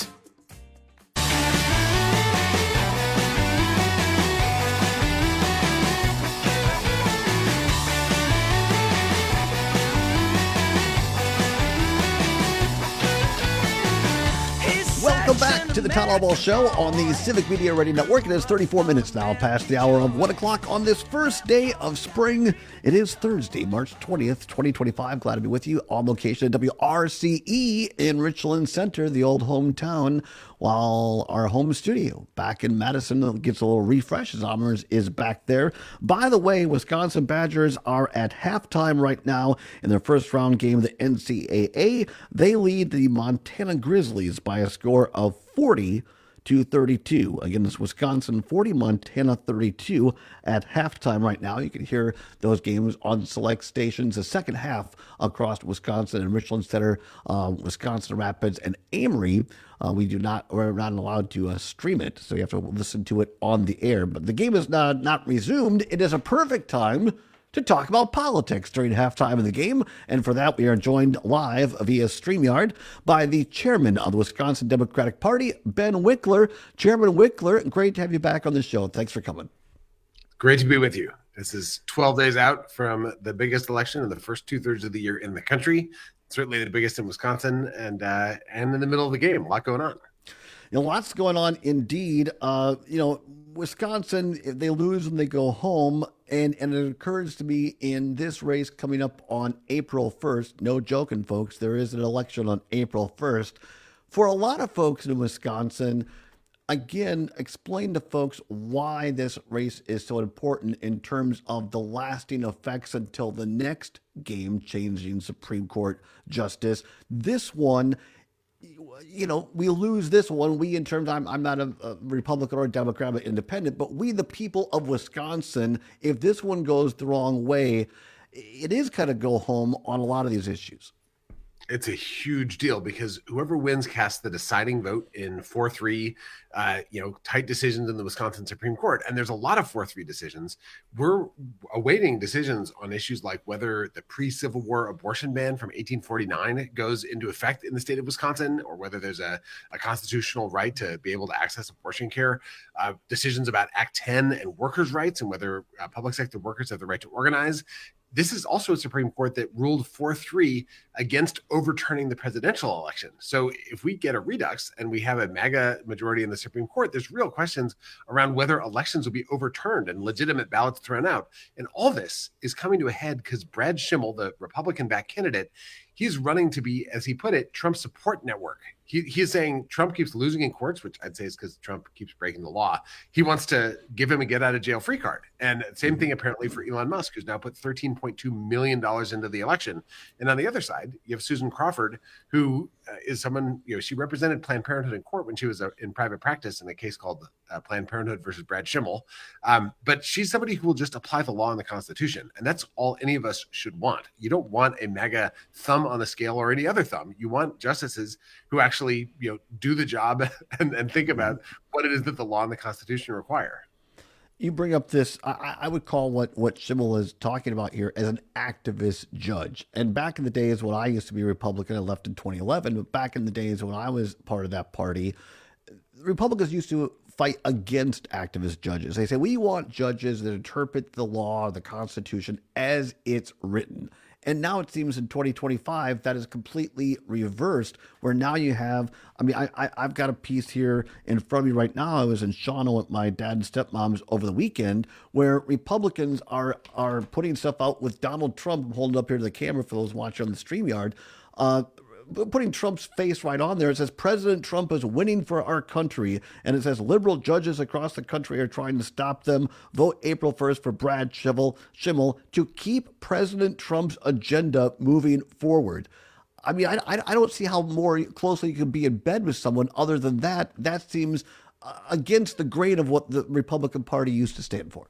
Welcome back to the Town Hall Ball Show on the Civic Media Radio Network. It is 34 minutes now past the hour of 1 o'clock on this first day of spring. It is Thursday, March 20th, 2025. Glad to be with you on location at WRCE in Richland Center, the old hometown, while our home studio back in Madison gets a little refresh as Amers is back there. By the way, Wisconsin Badgers are at halftime right now in their first round game of the NCAA. They lead the Montana Grizzlies by a score of 40-32. Again, it's Wisconsin 40, Montana 32 at halftime right now. You can hear those games on select stations. The second half across Wisconsin and Richland Center, Wisconsin Rapids, and Amory. We're not allowed to stream it, so you have to listen to it on the air. But the game is not resumed. It is a perfect time to talk about politics during halftime of the game. And for that, we are joined live via StreamYard by the chairman of the Wisconsin Democratic Party, Ben Wickler. Chairman Wickler, great to have you back on the show. Thanks for coming. Great to be with you. This is 12 days out from the biggest election in the first 2/3 of the year in the country. Certainly the biggest in Wisconsin, and in the middle of the game. A lot going on. Lots going on indeed. Wisconsin, if they lose and they go home, and it occurs to me in this race coming up on April 1st, no joking, folks, there is an election on April 1st. For a lot of folks in Wisconsin, again, explain to folks why this race is so important in terms of the lasting effects until the next game-changing Supreme Court justice. This one, we lose this one. We, in terms, I'm not a Republican or a Democrat, but independent, but we, the people of Wisconsin, if this one goes the wrong way, it is kind of go home on a lot of these issues. It's a huge deal because whoever wins casts the deciding vote in 4-3, tight decisions in the Wisconsin Supreme Court. And there's a lot of 4-3 decisions. We're awaiting decisions on issues like whether the pre-Civil War abortion ban from 1849 goes into effect in the state of Wisconsin, or whether there's a constitutional right to be able to access abortion care. Decisions about Act 10 and workers' rights, and whether public sector workers have the right to organize. This is also a Supreme Court that ruled 4-3 against overturning the presidential election. So if we get a redux and we have a MAGA majority in the Supreme Court, there's real questions around whether elections will be overturned and legitimate ballots thrown out. And all this is coming to a head because Brad Schimmel, the Republican-backed candidate, he's running to be, as he put it, Trump's support network. He's saying Trump keeps losing in courts, which I'd say is because Trump keeps breaking the law. He wants to give him a get-out-of-jail-free card. And same thing apparently for Elon Musk, who's now put $13.2 million into the election. And on the other side, you have Susan Crawford, who is someone, she represented Planned Parenthood in court when she was in private practice in a case called Planned Parenthood versus Brad Schimmel. But she's somebody who will just apply the law and the Constitution. And that's all any of us should want. You don't want a MAGA thumb on the scale or any other thumb. You want justices who actually, do the job and think about what it is that the law and the Constitution require. You bring up this, I would call what Schimmel is talking about here as an activist judge. And back in the days when I used to be a Republican, I left in 2011, but back in the days when I was part of that party, Republicans used to fight against activist judges. They say, we want judges that interpret the law, the Constitution as it's written. And now it seems in 2025 that is completely reversed, where now you have, I've got a piece here in front of me right now. I was in Shawano with my dad and stepmoms over the weekend, where Republicans are putting stuff out with Donald Trump. I'm holding up here to the camera for those watching on the StreamYard. putting Trump's face right on there. It says President Trump is winning for our country, and it says liberal judges across the country are trying to stop them. Vote April 1st for Brad Schimmel to keep President Trump's agenda moving forward. I mean, I don't see how more closely you can be in bed with someone other than that. That seems against the grain of what the Republican Party used to stand for.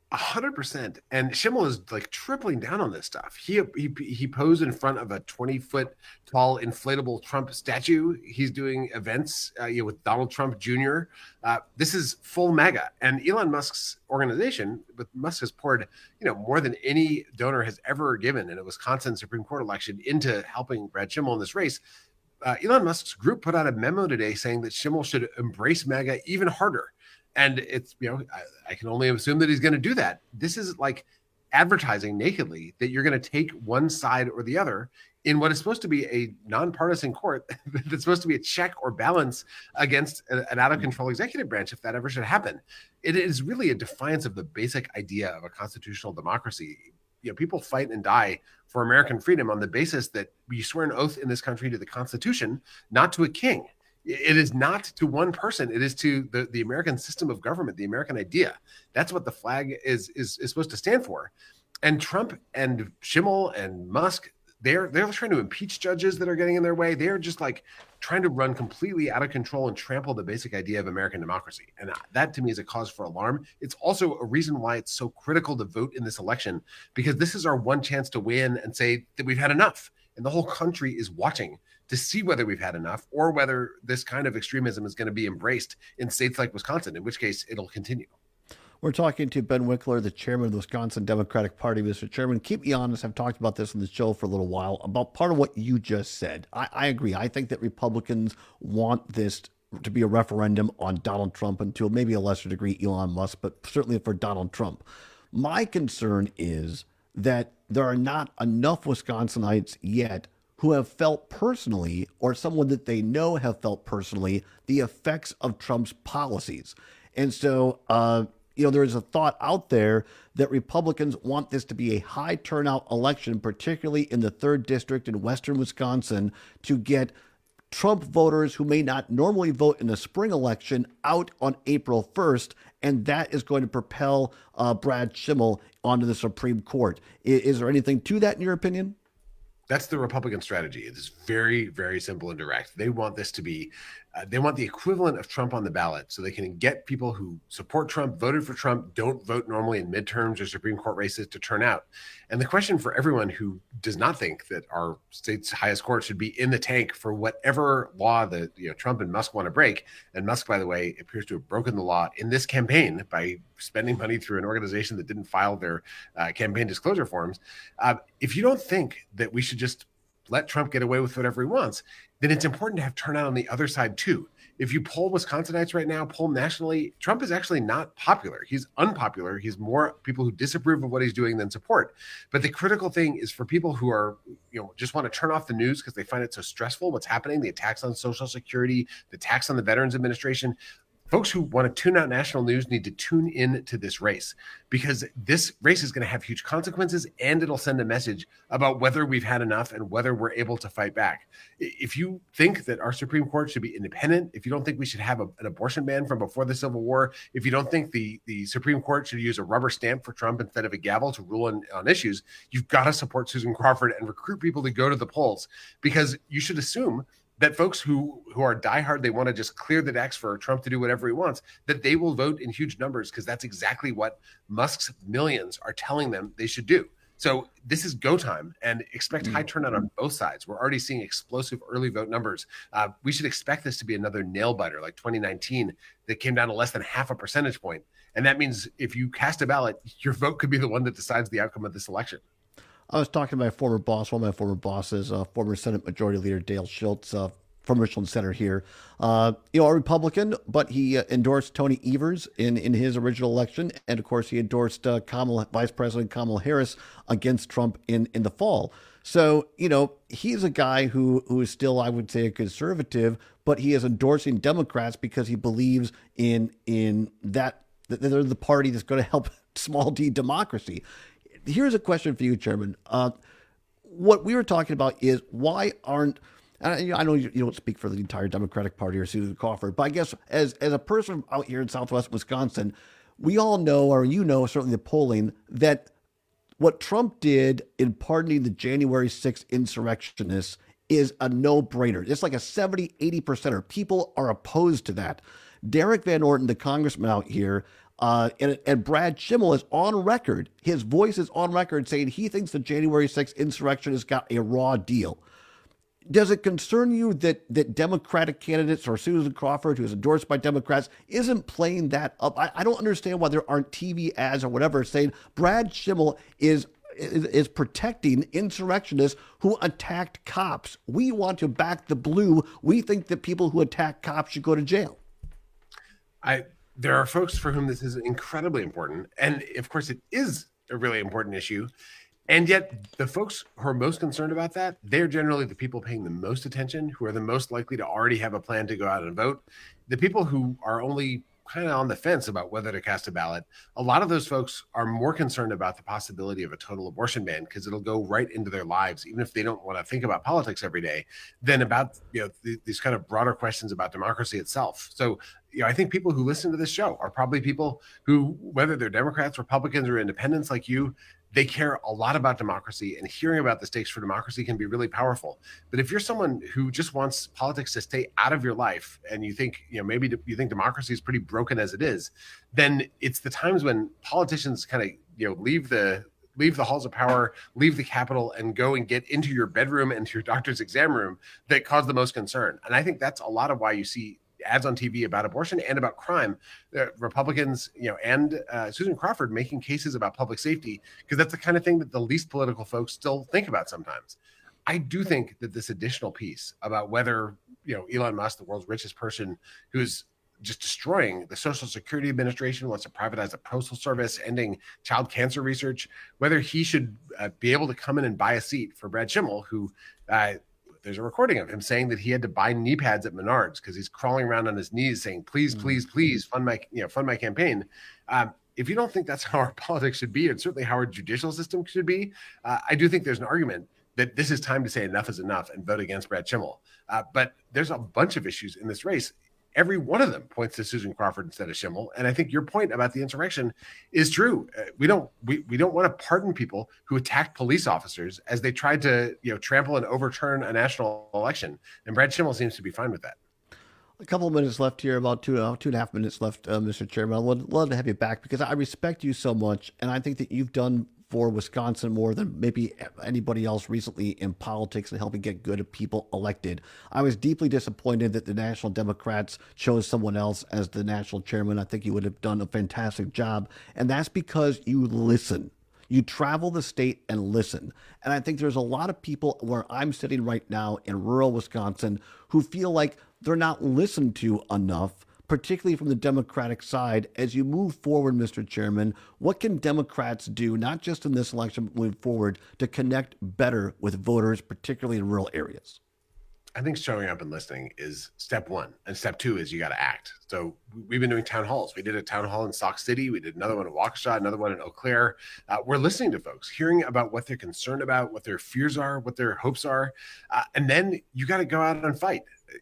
100%. And Schimmel is like tripling down on this stuff. He posed in front of a 20-foot tall inflatable Trump statue. He's doing events with Donald Trump Jr. This is full MAGA. And Elon Musk's organization, but Musk has poured more than any donor has ever given in a Wisconsin Supreme Court election into helping Brad Schimmel in this race. Elon Musk's group put out a memo today saying that Schimmel should embrace MAGA even harder. And it's, I can only assume that he's going to do that. This is like advertising nakedly that you're going to take one side or the other in what is supposed to be a nonpartisan court that's supposed to be a check or balance against an out-of-control executive branch if that ever should happen. It is really a defiance of the basic idea of a constitutional democracy. People fight and die for American freedom on the basis that we swear an oath in this country to the Constitution, not to a king. It is not to one person. It is to the American system of government, the American idea. That's what the flag is supposed to stand for. And Trump and Schimmel and Musk, they're trying to impeach judges that are getting in their way. They're just like trying to run completely out of control and trample the basic idea of American democracy. And that to me is a cause for alarm. It's also a reason why it's so critical to vote in this election, because this is our one chance to win and say that we've had enough. And the whole country is watching to see whether we've had enough or whether this kind of extremism is going to be embraced in states like Wisconsin, in which case it'll continue. We're talking to Ben Wickler, the chairman of the Wisconsin Democratic Party. Mr. Chairman, keep me honest. I've talked about this on the show for a little while, about part of what you just said. I agree. I think that Republicans want this to be a referendum on Donald Trump, and to maybe a lesser degree Elon Musk, but certainly for Donald Trump. My concern is that there are not enough Wisconsinites yet who have felt personally, or someone that they know have felt personally, the effects of Trump's policies. And so, there is a thought out there that Republicans want this to be a high turnout election, particularly in the 3rd District in western Wisconsin, to get Trump voters who may not normally vote in the spring election out on April 1st, and that is going to propel Brad Schimmel onto the Supreme Court. Is there anything to that in your opinion? That's the Republican strategy. It is very, very simple and direct. They want this to be, they want the equivalent of Trump on the ballot so they can get people who support Trump, voted for Trump, don't vote normally in midterms or Supreme Court races to turn out. And the question for everyone who does not think that our state's highest court should be in the tank for whatever law that Trump and Musk want to break, and Musk, by the way, appears to have broken the law in this campaign by spending money through an organization that didn't file their campaign disclosure forms. If you don't think that we should just let Trump get away with whatever he wants, then it's important to have turnout on the other side too. If you poll Wisconsinites right now, poll nationally, Trump is actually not popular. He's unpopular. He's more people who disapprove of what he's doing than support. But the critical thing is for people who are, just want to turn off the news because they find it so stressful, what's happening, the attacks on Social Security, the attacks on the Veterans Administration. Folks who want to tune out national news need to tune in to this race, because this race is going to have huge consequences, and it'll send a message about whether we've had enough and whether we're able to fight back. If you think that our Supreme Court should be independent, if you don't think we should have an abortion ban from before the Civil War, if you don't think the Supreme Court should use a rubber stamp for Trump instead of a gavel to rule on issues, you've got to support Susan Crawford and recruit people to go to the polls, because you should assume that folks who are diehard, they want to just clear the decks for Trump to do whatever he wants, that they will vote in huge numbers, because that's exactly what Musk's millions are telling them they should do. So this is go time, and expect high turnout on both sides. We're already seeing explosive early vote numbers. We should expect this to be another nail biter like 2019 that came down to less than half a percentage point. And that means if you cast a ballot, your vote could be the one that decides the outcome of this election. I was talking to my former boss, one of my former bosses, former Senate Majority Leader Dale Schultz from Richland Center here. A Republican, but he endorsed Tony Evers in his original election. And, of course, he endorsed Vice President Kamala Harris against Trump in the fall. So, he's a guy who is still, I would say, a conservative, but he is endorsing Democrats because he believes in that they're the party that's going to help small d democracy. Here's a question for you, Chairman. What we were talking about is why aren't And I know you don't speak for the entire Democratic Party or Susan Crawford, but I guess as a person out here in Southwest Wisconsin, we all know, or certainly the polling, that what Trump did in pardoning the January 6th insurrectionists is a no-brainer. It's like a 70, 80%. People are opposed to that. Derek Van Orton, the congressman out here, and Brad Schimmel is on record. His voice is on record saying he thinks the January 6th insurrectionists got a raw deal. Does it concern you that Democratic candidates or Susan Crawford, who is endorsed by Democrats, isn't playing that up? I don't understand why there aren't TV ads or whatever saying Brad Schimmel is protecting insurrectionists who attacked cops. We want to back the blue. We think that people who attack cops should go to jail. There are folks for whom this is incredibly important. And of course, it is a really important issue. And yet the folks who are most concerned about that, they're generally the people paying the most attention, who are the most likely to already have a plan to go out and vote. The people who are only kind of on the fence about whether to cast a ballot, a lot of those folks are more concerned about the possibility of a total abortion ban because it'll go right into their lives, even if they don't want to think about politics every day, than about these kind of broader questions about democracy itself. So I think people who listen to this show are probably people who, whether they're Democrats, Republicans, or independents like you, they care a lot about democracy, and hearing about the stakes for democracy can be really powerful. But if you're someone who just wants politics to stay out of your life, and you think, maybe you think democracy is pretty broken as it is, then it's the times when politicians kind of, leave the halls of power, leave the Capitol, and go and get into your bedroom and to your doctor's exam room that cause the most concern. And I think that's a lot of why you see ads on TV about abortion and about crime, Republicans, and Susan Crawford making cases about public safety, because that's the kind of thing that the least political folks still think about sometimes. I do think that this additional piece about whether, Elon Musk, the world's richest person, who's just destroying the Social Security Administration, wants to privatize the Postal Service, ending child cancer research, whether he should be able to come in and buy a seat for Brad Schimmel, who there's a recording of him saying that he had to buy knee pads at Menards because he's crawling around on his knees saying, please, please, please fund my campaign. If you don't think that's how our politics should be, and certainly how our judicial system should be, I do think there's an argument that this is time to say enough is enough and vote against Brad Schimmel. But there's a bunch of issues in this race. Every one of them points to Susan Crawford instead of Schimmel. And I think your point about the insurrection is true. We don't want to pardon people who attacked police officers as they tried to, trample and overturn a national election. And Brad Schimmel seems to be fine with that. A couple of minutes left here, about 2.5 minutes left, Mr. Chairman. I would love to have you back because I respect you so much. And I think that you've done for Wisconsin more than maybe anybody else recently in politics and helping get good people elected. I was deeply disappointed that the National Democrats chose someone else as the national chairman. I think you would have done a fantastic job. And that's because you listen. You travel the state and listen. And I think there's a lot of people where I'm sitting right now in rural Wisconsin who feel like they're not listened to enough, particularly from the Democratic side. As you move forward, Mr. Chairman, what can Democrats do, not just in this election, but moving forward, to connect better with voters, particularly in rural areas? I think showing up and listening is step one. And step two is you got to act. So we've been doing town halls. We did a town hall in Sauk City. We did another one in Waukesha, another one in Eau Claire. We're listening to folks, hearing about what they're concerned about, what their fears are, what their hopes are. And then you got to go out and fight.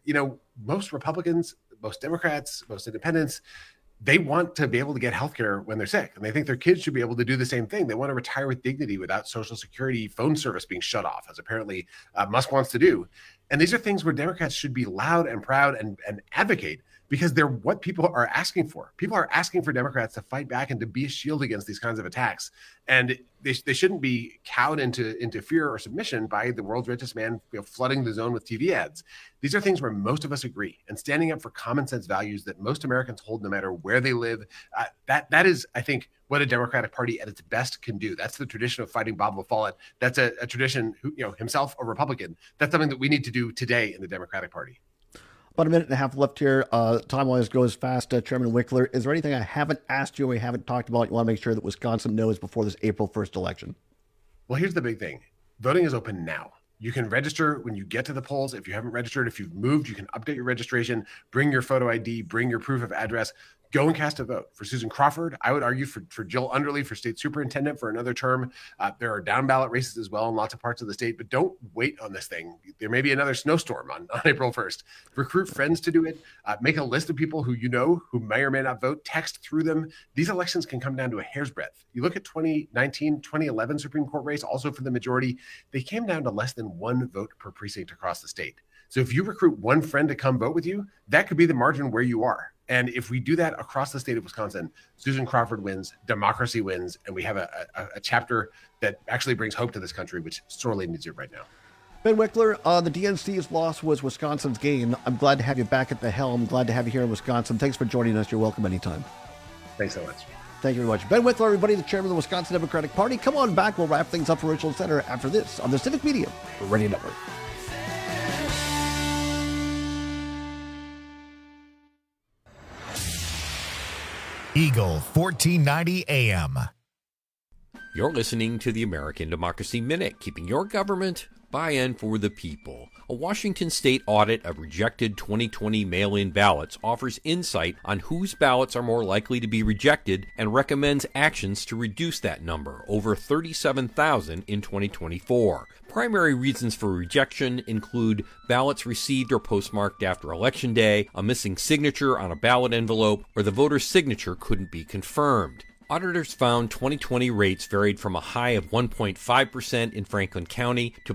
Most Republicans, most Democrats, most independents, they want to be able to get healthcare when they're sick, and they think their kids should be able to do the same thing. They want to retire with dignity without Social Security phone service being shut off, as apparently Musk wants to do. And these are things where Democrats should be loud and proud and advocate, because they're what people are asking for. People are asking for Democrats to fight back and to be a shield against these kinds of attacks. And they shouldn't be cowed into fear or submission by the world's richest man flooding the zone with TV ads. These are things where most of us agree, and standing up for common sense values that most Americans hold no matter where they live. That is, I think, what a Democratic Party at its best can do. That's the tradition of fighting Bob La Follette. That's a tradition, himself a Republican. That's something that we need to do today in the Democratic Party. About a minute and a half left here. Time always goes fast. Chairman Winkler, is there anything I haven't asked you or we haven't talked about you want to make sure that Wisconsin knows before this April 1st election? Well, here's the big thing. Voting is open now. You can register when you get to the polls. If you haven't registered, if you've moved, you can update your registration, bring your photo ID, bring your proof of address. go and cast a vote for Susan Crawford. I would argue for Jill Underly for state superintendent for another term. There are down ballot races as well in lots of parts of the state, but don't wait on this thing. There may be another snowstorm on April 1st. Recruit friends to do it. Make a list of people who you know who may or may not vote. Text through them. These elections can come down to a hair's breadth. You look at 2019, 2011 Supreme Court race, also for the majority, they came down to less than one vote per precinct across the state. So if you recruit one friend to come vote with you, that could be the margin where you are. And if we do that across the state of Wisconsin, Susan Crawford wins, democracy wins, and we have a chapter that actually brings hope to this country, which sorely needs it right now. Ben Wickler, the DNC's loss was Wisconsin's gain. I'm glad to have you back at the helm. Glad to have you here in Wisconsin. Thanks for joining us. You're welcome anytime. Thanks so much. Thank you very much. Ben Wickler, everybody, the chairman of the Wisconsin Democratic Party. Come on back. We'll wrap things up for Richland Center after this on the Civic Media Radio Network. Eagle 1490 AM. You're listening to the American Democracy Minute, keeping your government by and for the people. A Washington state audit of rejected 2020 mail-in ballots offers insight on whose ballots are more likely to be rejected and recommends actions to reduce that number, over 37,000 in 2024. Primary reasons for rejection include ballots received or postmarked after Election Day, a missing signature on a ballot envelope, or the voter's signature couldn't be confirmed. Auditors found 2020 rates varied from a high of 1.5% in Franklin County to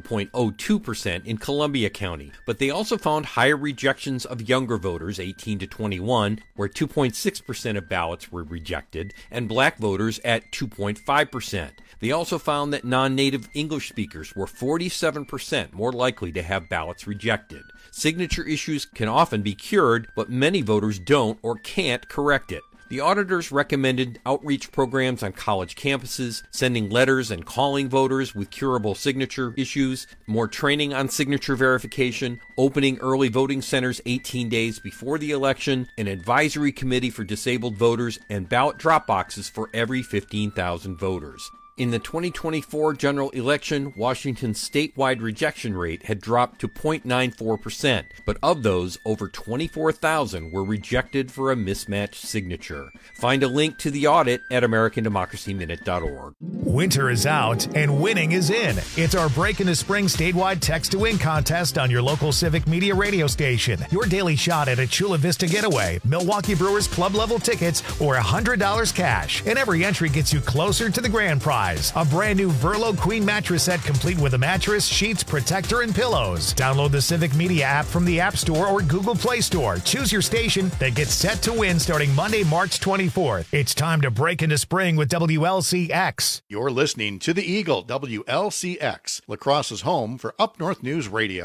0.02% in Columbia County, but they also found higher rejections of younger voters 18 to 21, where 2.6% of ballots were rejected, and black voters at 2.5%. They also found that non-native English speakers were 47% more likely to have ballots rejected. Signature issues can often be cured, but many voters don't or can't correct it. The auditors recommended outreach programs on college campuses, sending letters and calling voters with curable signature issues, more training on signature verification, opening early voting centers 18 days before the election, an advisory committee for disabled voters, and ballot drop boxes for every 15,000 voters. In the 2024 general election, Washington's statewide rejection rate had dropped to 0.94%, but of those, over 24,000 were rejected for a mismatched signature. Find a link to the audit at AmericanDemocracyMinute.org. Winter is out and winning is in. It's our Break into Spring statewide Text to Win contest on your local Civic Media radio station. Your daily shot at a Chula Vista getaway, Milwaukee Brewers club level tickets, or $100 cash. And every entry gets you closer to the grand prize. A brand new Verlo Queen mattress set complete with a mattress, sheets, protector, and pillows. Download the Civic Media app from the App Store or Google Play Store. Choose your station that gets set to win starting Monday, March 24th. It's time to break into spring with WLCX. You're listening to the Eagle, WLCX, La Crosse's home for Up North News Radio.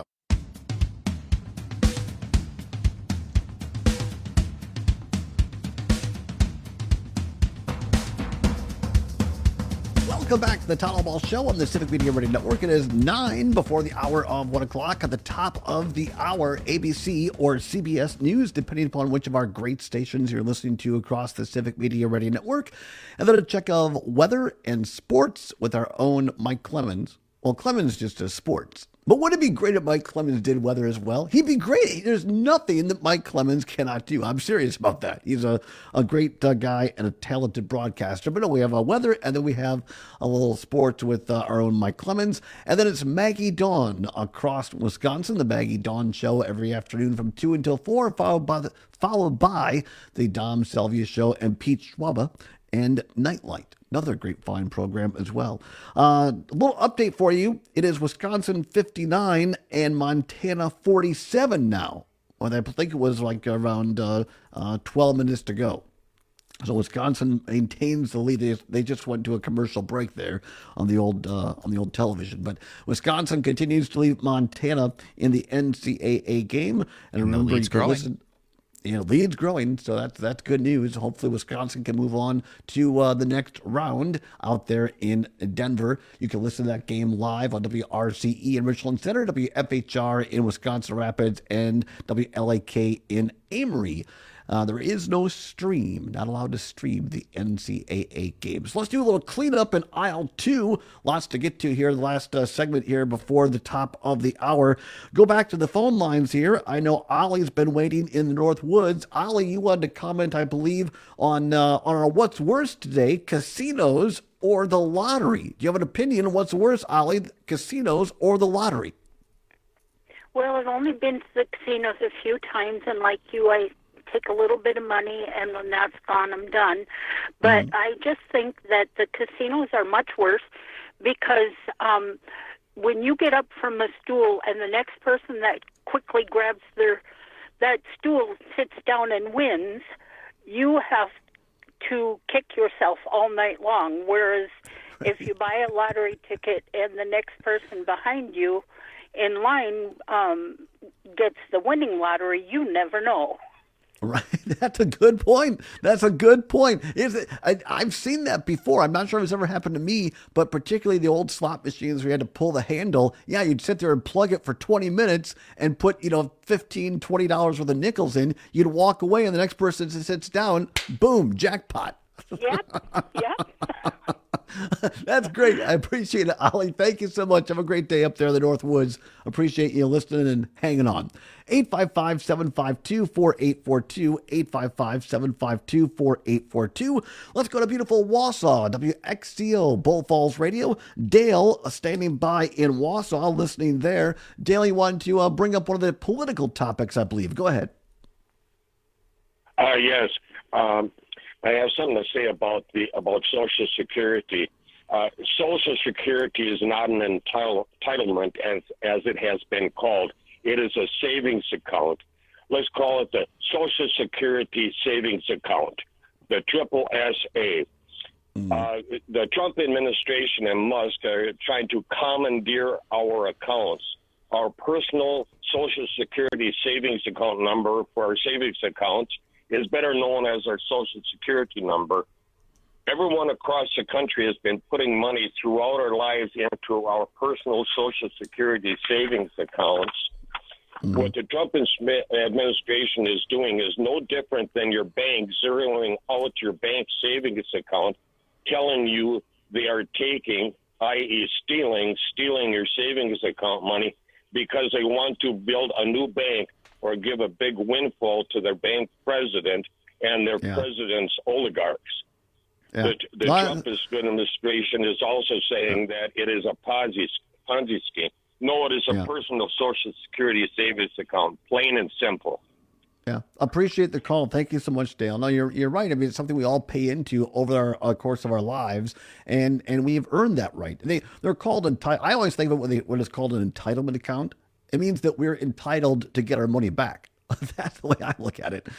Welcome back to the Todd Ball Show on the Civic Media Radio Network. It is 9 before the hour of 1 o'clock. At the top of the hour, ABC or CBS News, depending upon which of our great stations you're listening to across the Civic Media Radio Network. And then a check of weather and sports with our own Mike Clemens. Well, Clemens just does sports. But wouldn't it be great if Mike Clemens did weather as well? He'd be great. There's nothing that Mike Clemens cannot do. I'm serious about that. He's a great guy and a talented broadcaster. But no, we have weather, and then we have a little sports with our own Mike Clemens. And then it's Maggie Dawn across Wisconsin, the Maggie Dawn Show every afternoon from 2 until 4, followed by the Dom Selvia Show and Pete Schwaba and Nightlight. Another great fine program as well. A little update for you. It is Wisconsin 59 and Montana 47 now. Well, I think it was like around 12 minutes to go. So Wisconsin maintains the lead. They just went to a commercial break there on the old television. But Wisconsin continues to lead Montana in the NCAA game. And remember, you can listen. Lead's growing, so that's good news. Hopefully Wisconsin can move on to the next round out there in Denver. You can listen to that game live on WRCE in Richland Center, WFHR in Wisconsin Rapids, and WLAK in Amory. There is no stream, not allowed to stream the NCAA games. Let's do a little cleanup in aisle 2. Lots to get to here, the last segment here before the top of the hour. Go back to the phone lines here. I know Ollie's been waiting in the North Woods. Ollie, you wanted to comment, I believe, on our what's worse today, casinos or the lottery. Do you have an opinion on what's worse, Ollie, casinos or the lottery? Well, I've only been to the casinos a few times, and like you, I take a little bit of money, and when that's gone, I'm done. But I just think that the casinos are much worse because when you get up from a stool and the next person that quickly grabs that stool sits down and wins, you have to kick yourself all night long. Whereas if you buy a lottery ticket and the next person behind you in line gets the winning lottery, you never know. Right, that's a good point. That's a good point. I've seen that before. I'm not sure if it's ever happened to me, but particularly the old slot machines where you had to pull the handle. Yeah, you'd sit there and plug it for 20 minutes and put, $15, $20 worth of nickels in. You'd walk away, and the next person sits down, boom, jackpot. Yep. That's great. I appreciate it, Ollie. Thank you so much. Have a great day up there in the North Woods. Appreciate you listening and hanging on. 855-752-4842, 855-752-4842. Let's go to beautiful Wausau, WXCO, Bull Falls Radio. Dale, standing by in Wausau, listening there. Dale, you wanted to bring up one of the political topics, I believe. Go ahead. Yes. I have something to say about Social Security. Social Security is not an entitlement as it has been called. It is a savings account. Let's call it the Social Security Savings Account, the SSA. The Trump administration and Musk are trying to commandeer our accounts. Our personal Social Security savings account number for our savings accounts is better known as our Social Security number. Everyone across the country has been putting money throughout our lives into our personal Social Security savings accounts. What the Trump administration is doing is no different than your bank zeroing out your bank savings account, telling you they are taking, i.e. stealing your savings account money because they want to build a new bank or give a big windfall to their bank president and their president's oligarchs. Yeah. The Trump administration is also saying that it is a Ponzi scheme. No, it is a personal Social Security savings account, plain and simple. Yeah, appreciate the call. Thank you so much, Dale. No, you're right. I mean, it's something we all pay into over our course of our lives, and we've earned that right. They're called I always think of what is called an entitlement account. It means that we're entitled to get our money back. That's the way I look at it.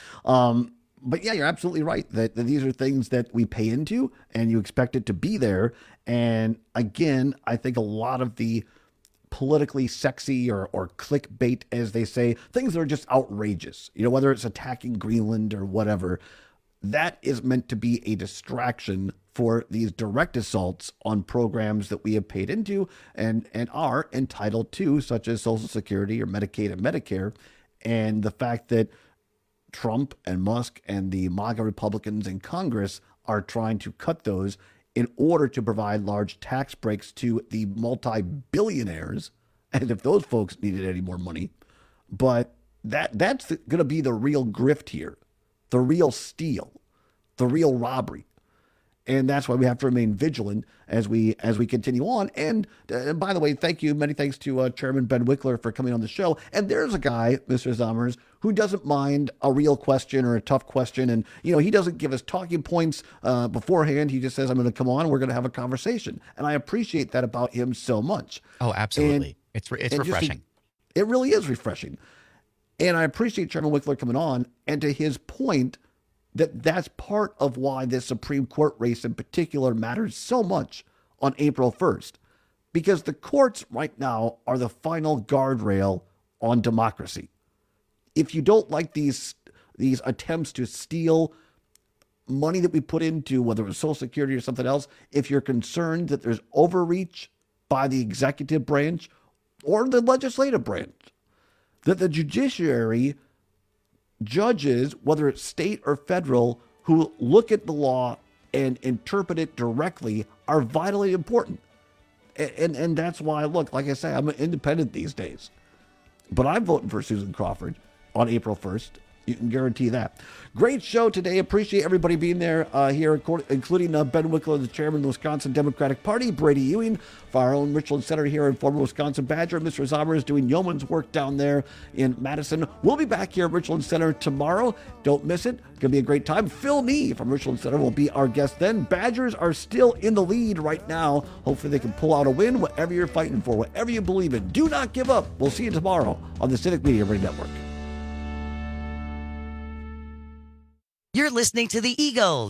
But yeah, you're absolutely right that these are things that we pay into, and you expect it to be there. And again, I think a lot of the politically sexy or clickbait, as they say, things that are just outrageous, whether it's attacking Greenland or whatever, that is meant to be a distraction for these direct assaults on programs that we have paid into and are entitled to, such as Social Security or Medicaid and Medicare. And the fact that Trump and Musk and the MAGA Republicans in Congress are trying to cut those in order to provide large tax breaks to the multi-billionaires, and if those folks needed any more money. But that's going to be the real grift here, the real steal, the real robbery. And that's why we have to remain vigilant as we continue on. And by the way, many thanks to Chairman Ben Wickler for coming on the show. And there's a guy, Mr. Zommers, who doesn't mind a real question or a tough question. And, he doesn't give us talking points beforehand. He just says, I'm going to come on. We're going to have a conversation. And I appreciate that about him so much. Oh, absolutely. It's refreshing. It really is refreshing. And I appreciate Chairman Wickler coming on. And to his point, that's part of why this Supreme Court race in particular matters so much on April 1st, because the courts right now are the final guardrail on democracy. If you don't like these attempts to steal money that we put into, whether it was Social Security or something else, if you're concerned that there's overreach by the executive branch or the legislative branch, that the judiciary judges, whether it's state or federal, who look at the law and interpret it directly are vitally important. And that's why, look, like I say, I'm an independent these days. But I'm voting for Susan Crawford on April 1st. You can guarantee that. Great show today. Appreciate everybody being there here, including Ben Wickler, the chairman of the Wisconsin Democratic Party, Brady Ewing, for our own Richland Center here, and former Wisconsin Badger. Mr. Zauber is doing yeoman's work down there in Madison. We'll be back here at Richland Center tomorrow. Don't miss it. It's going to be a great time. Phil Nee from Richland Center will be our guest then. Badgers are still in the lead right now. Hopefully they can pull out a win, whatever you're fighting for, whatever you believe in. Do not give up. We'll see you tomorrow on the Civic Media Radio Network. You're listening to the Eagle,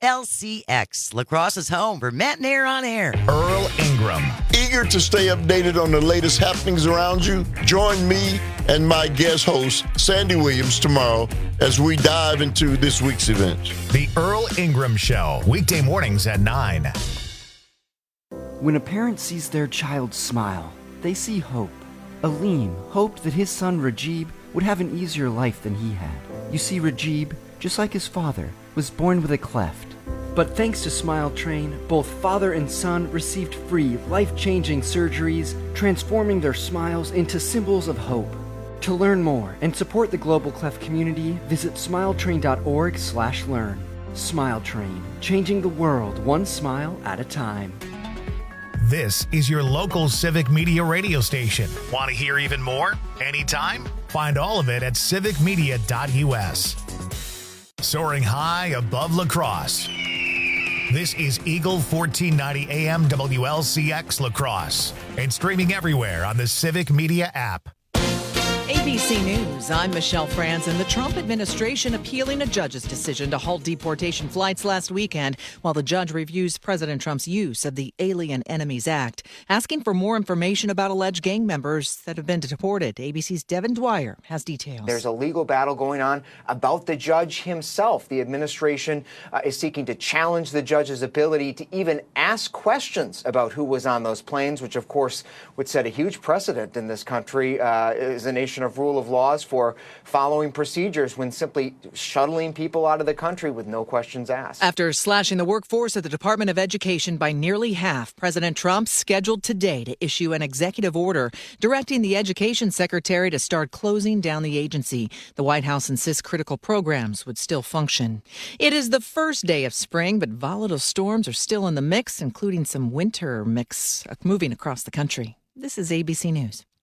WLCX, La Crosse's home for Matt Nair on Air. Earl Ingram. Eager to stay updated on the latest happenings around you? Join me and my guest host, Sandy Williams, tomorrow as we dive into this week's events. The Earl Ingram Show, weekday mornings at 9. When a parent sees their child smile, they see hope. Aleem hoped that his son Rajib would have an easier life than he had. You see, Rajib, just like his father, was born with a cleft. But thanks to Smile Train, both father and son received free, life-changing surgeries, transforming their smiles into symbols of hope. To learn more and support the Global Cleft community, visit smiletrain.org/learn. Smile Train, changing the world one smile at a time. This is your local Civic Media radio station. Want to hear even more? Anytime? Find all of it at civicmedia.us. Soaring high above La Crosse. This is Eagle 1490 AM WLCX La Crosse and streaming everywhere on the Civic Media app. ABC News, I'm Michelle Franzen. The Trump administration appealing a judge's decision to halt deportation flights last weekend while the judge reviews President Trump's use of the Alien Enemies Act, asking for more information about alleged gang members that have been deported. ABC's Devin Dwyer has details. There's a legal battle going on about the judge himself. The administration is seeking to challenge the judge's ability to even ask questions about who was on those planes, which of course would set a huge precedent in this country as a nation of rule of laws for following procedures when simply shuttling people out of the country with no questions asked. After slashing the workforce at the Department of Education by nearly half, President Trump scheduled today to issue an executive order directing the education secretary to start closing down the agency. The White House insists critical programs would still function. It is the first day of spring, but volatile storms are still in the mix, including some winter mix moving across the country. This is ABC News.